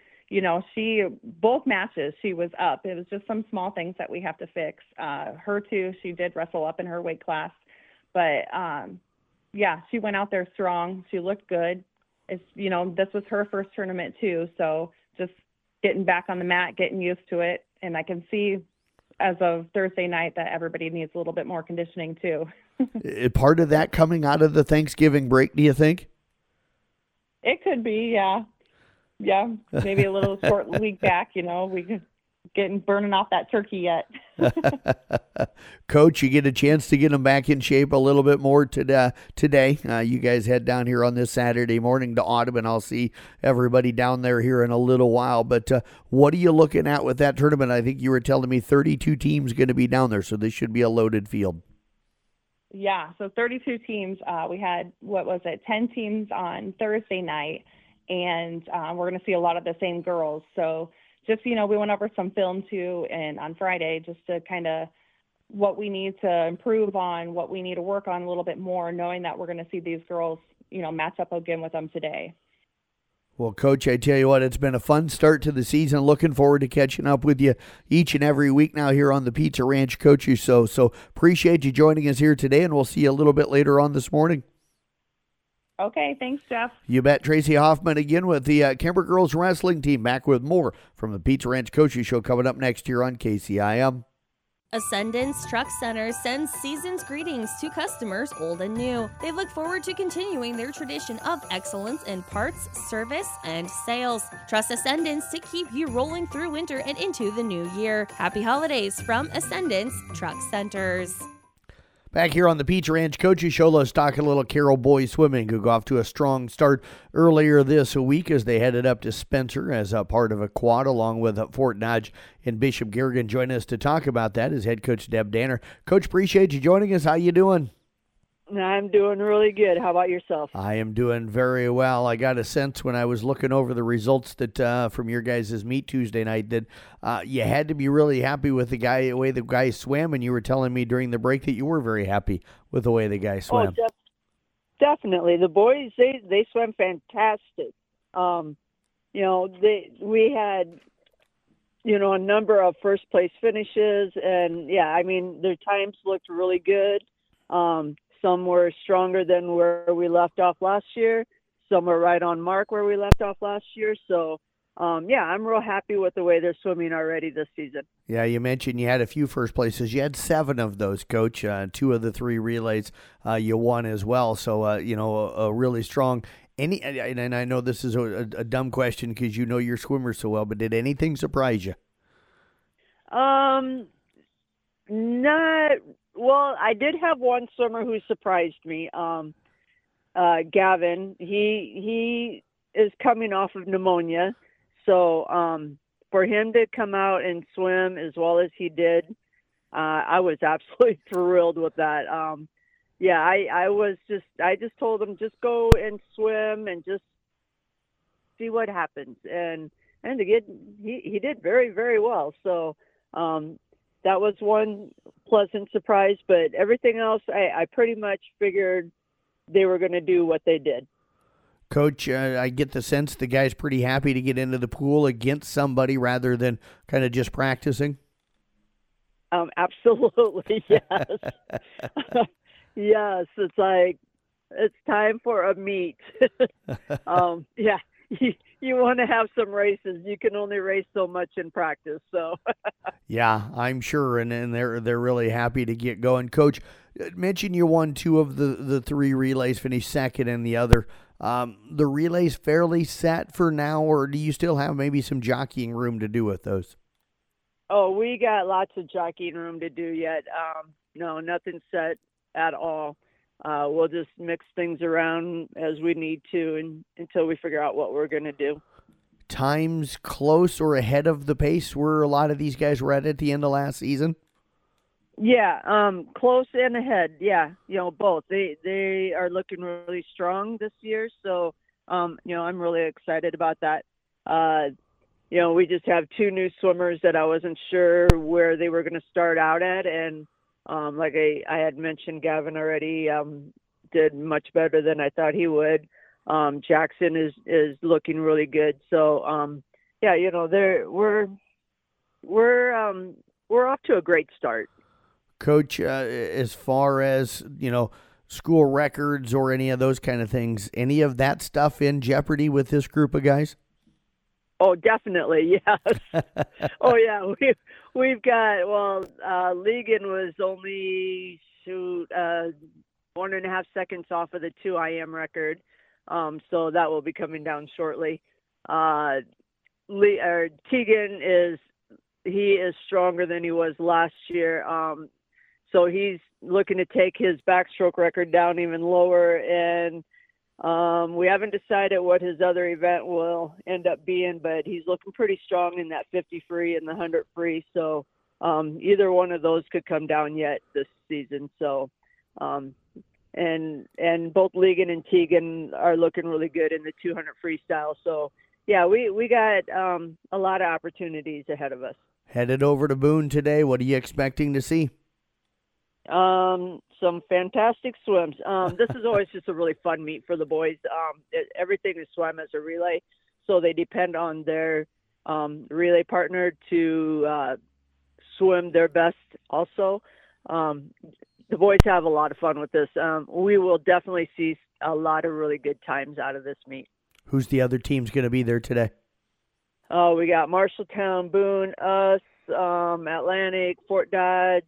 both matches she was up. It was just some small things that we have to fix. Her too, she did wrestle up in her weight class. But, she went out there strong. She looked good. It's, this was her first tournament too. So just getting back on the mat, getting used to it. And I can see as of Thursday night that everybody needs a little bit more conditioning too. Part of that coming out of the Thanksgiving break, do you think? It could be, yeah. Yeah, maybe a little short week back, we could burning off that turkey yet. Coach, you get a chance to get them back in shape a little bit more today. You guys head down here on this Saturday morning to Audubon. I'll see everybody down there here in a little while. But what are you looking at with that tournament? I think you were telling me 32 teams going to be down there, so this should be a loaded field. Yeah, so 32 teams. We had, 10 teams on Thursday night, and we're going to see a lot of the same girls. So just, we went over some film too, and on Friday, just to kind of what we need to improve on, what we need to work on a little bit more, knowing that we're going to see these girls, match up again with them today. Well, Coach, I tell you what, it's been a fun start to the season. Looking forward to catching up with you each and every week now here on the Pizza Ranch Coaches Show. So appreciate you joining us here today, and we'll see you a little bit later on this morning. Okay, thanks, Jeff. You bet. Tracy Hoffman again with the Kemper Girls Wrestling Team, back with more from the Pizza Ranch Coaches Show coming up next year on KCIM. Ascendance Truck Center sends season's greetings to customers old and new. They look forward to continuing their tradition of excellence in parts, service, and sales. Trust Ascendance to keep you rolling through winter and into the new year. Happy holidays from Ascendance Truck Centers. Back here on the Pizza Ranch Coaches Show, let's talk a little Carroll Boys Swimming, who got off to a strong start earlier this week as they headed up to Spencer as a part of a quad along with Fort Dodge and Bishop Garrigan. Joining us to talk about that is head coach Deb Danner. Coach, appreciate you joining us. How you doing? I'm doing really good. How about yourself? I am doing very well. I got a sense when I was looking over the results that from your guys' meet Tuesday night that you had to be really happy with the way the guy swam, and you were telling me during the break that you were very happy with the way the guy swam. Oh, definitely. The boys, they swam fantastic. We had, a number of first place finishes, and their times looked really good. Some were stronger than where we left off last year. Some were right on mark where we left off last year. So, I'm real happy with the way they're swimming already this season. Yeah, you mentioned you had a few first places. You had 7 of those, Coach. 2 of the 3 relays you won as well. So, a really strong. And I know this is a dumb question because you know your swimmers so well, but did anything surprise you? Not. Well, I did have one swimmer who surprised me. Gavin. He is coming off of pneumonia, so for him to come out and swim as well as he did, I was absolutely thrilled with that. I just told him just go and swim and just see what happens, and again he did very, very well. So. That was one pleasant surprise, but everything else, I pretty much figured they were going to do what they did. Coach, I get the sense the guy's pretty happy to get into the pool against somebody rather than kind of just practicing. Absolutely, yes. Yes, it's like it's time for a meet. you want to have some races. You can only race so much in practice. So. Yeah, I'm sure, and they're really happy to get going. Coach, mentioned you won 2 of the 3 relays, finished second in the other. The relays fairly set for now, or do you still have maybe some jockeying room to do with those? Oh, we got lots of jockeying room to do yet. No, nothing set at all. We'll just mix things around as we need to until we figure out what we're going to do. Times close or ahead of the pace where a lot of these guys were at the end of last season? Yeah, close and ahead. Yeah, both. They are looking really strong this year, so I'm really excited about that. We just have 2 new swimmers that I wasn't sure where they were going to start out at, and like I had mentioned, Gavin already did much better than I thought he would. Jackson is looking really good. So we're off to a great start. Coach, as far as school records or any of those kind of things, any of that stuff in jeopardy with this group of guys? Oh, definitely, yes. Oh, yeah, we've got, Ligon was only 1.5 seconds off of the 2 IM record, so that will be coming down shortly. Tegan is stronger than he was last year, so he's looking to take his backstroke record down even lower, and we haven't decided what his other event will end up being, but he's looking pretty strong in that 50 free and the 100 free. So either one of those could come down yet this season. So and both Ligon and Tegan are looking really good in the 200 freestyle. So yeah, we got a lot of opportunities ahead of us. Headed over to Boone today. What are you expecting to see? Some fantastic swims. This is always just a really fun meet for the boys. Everything is swum as a relay, so they depend on their relay partner to swim their best also. The boys have a lot of fun with this. We will definitely see a lot of really good times out of this meet. Who's the other teams going to be there today? Oh, we got Marshalltown, Boone, us, Atlantic, Fort Dodge,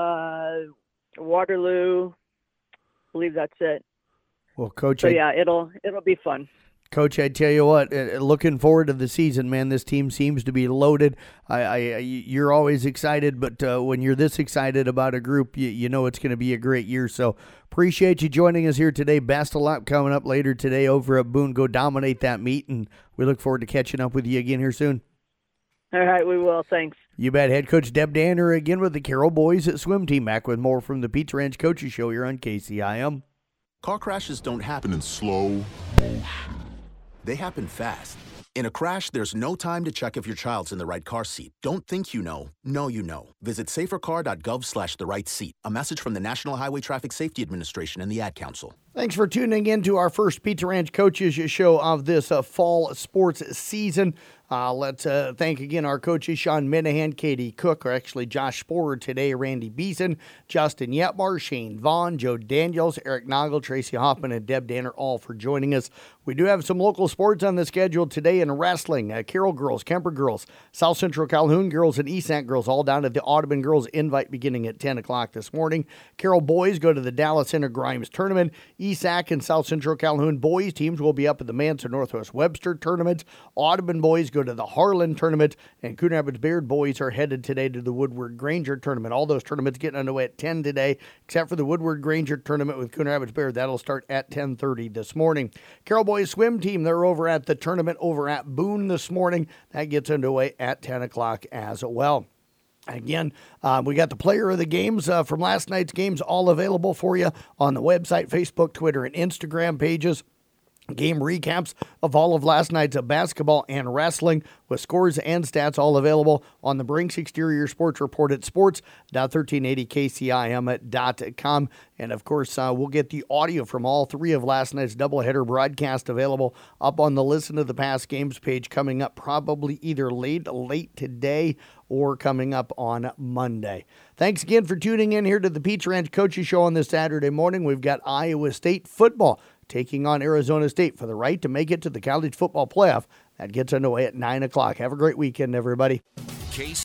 Waterloo. I believe that's it. Well, Coach, so yeah, it'll be fun. Coach, I tell you what, looking forward to the season, man. This team seems to be loaded. You're always excited, but when you're this excited about a group, you know it's going to be a great year. So appreciate you joining us here today. Best of luck coming up later today over at Boone. Go dominate that meet, and we look forward to catching up with you again here soon. All right, we will. Thanks. You bet. Head coach Deb Danner again with the Carroll boys at swim team. Back with more from the Pizza Ranch Coaches Show here on KCIM. Car crashes don't happen in slow motion. They happen fast. In a crash, there's no time to check if your child's in the right car seat. Don't think you know. Know you know. Visit safercar.gov/the-right-seat. A message from the National Highway Traffic Safety Administration and the Ad Council. Thanks for tuning in to our first Pizza Ranch Coaches Show of this fall sports season. Let's thank again our coaches, Sean Minahan, Katie Cook, or actually Josh Sporer today, Randy Beeson, Justin Yetmar, Shane Vaughn, Joe Daniels, Eric Noggle, Tracy Hoffman, and Deb Danner, all for joining us. We do have some local sports on the schedule today in wrestling. Carroll girls, Kemper girls, South Central Calhoun girls, and ESAC girls all down at the Audubon girls invite beginning at 10 o'clock this morning. Carroll boys go to the Dallas Center Grimes tournament. ESAC and South Central Calhoun boys teams will be up at the Manson Northwest Webster tournament. Audubon boys go to the Harlan tournament, and Coon Rapids Bayard boys are headed today to the Woodward Granger tournament. All those tournaments getting underway at 10 today, except for the Woodward Granger tournament with Coon Rapids Bayard. That'll start at 10:30 this morning. Carroll boys swim team, they're over at the tournament over at Boone this morning. That gets underway at 10 o'clock as well. Again, we got the player of the games from last night's games all available for you on the website, Facebook, Twitter, and Instagram pages. Game recaps of all of last night's basketball and wrestling with scores and stats all available on the Brinks Exterior Sports Report at sports.1380kcim.com. And, of course, we'll get the audio from all 3 of last night's doubleheader broadcast available up on the Listen to the Past Games page coming up probably either late today or coming up on Monday. Thanks again for tuning in here to the Pizza Ranch Coaches Show on this Saturday morning. We've got Iowa State football taking on Arizona State for the right to make it to the college football playoff. That gets underway at 9 o'clock. Have a great weekend, everybody. Case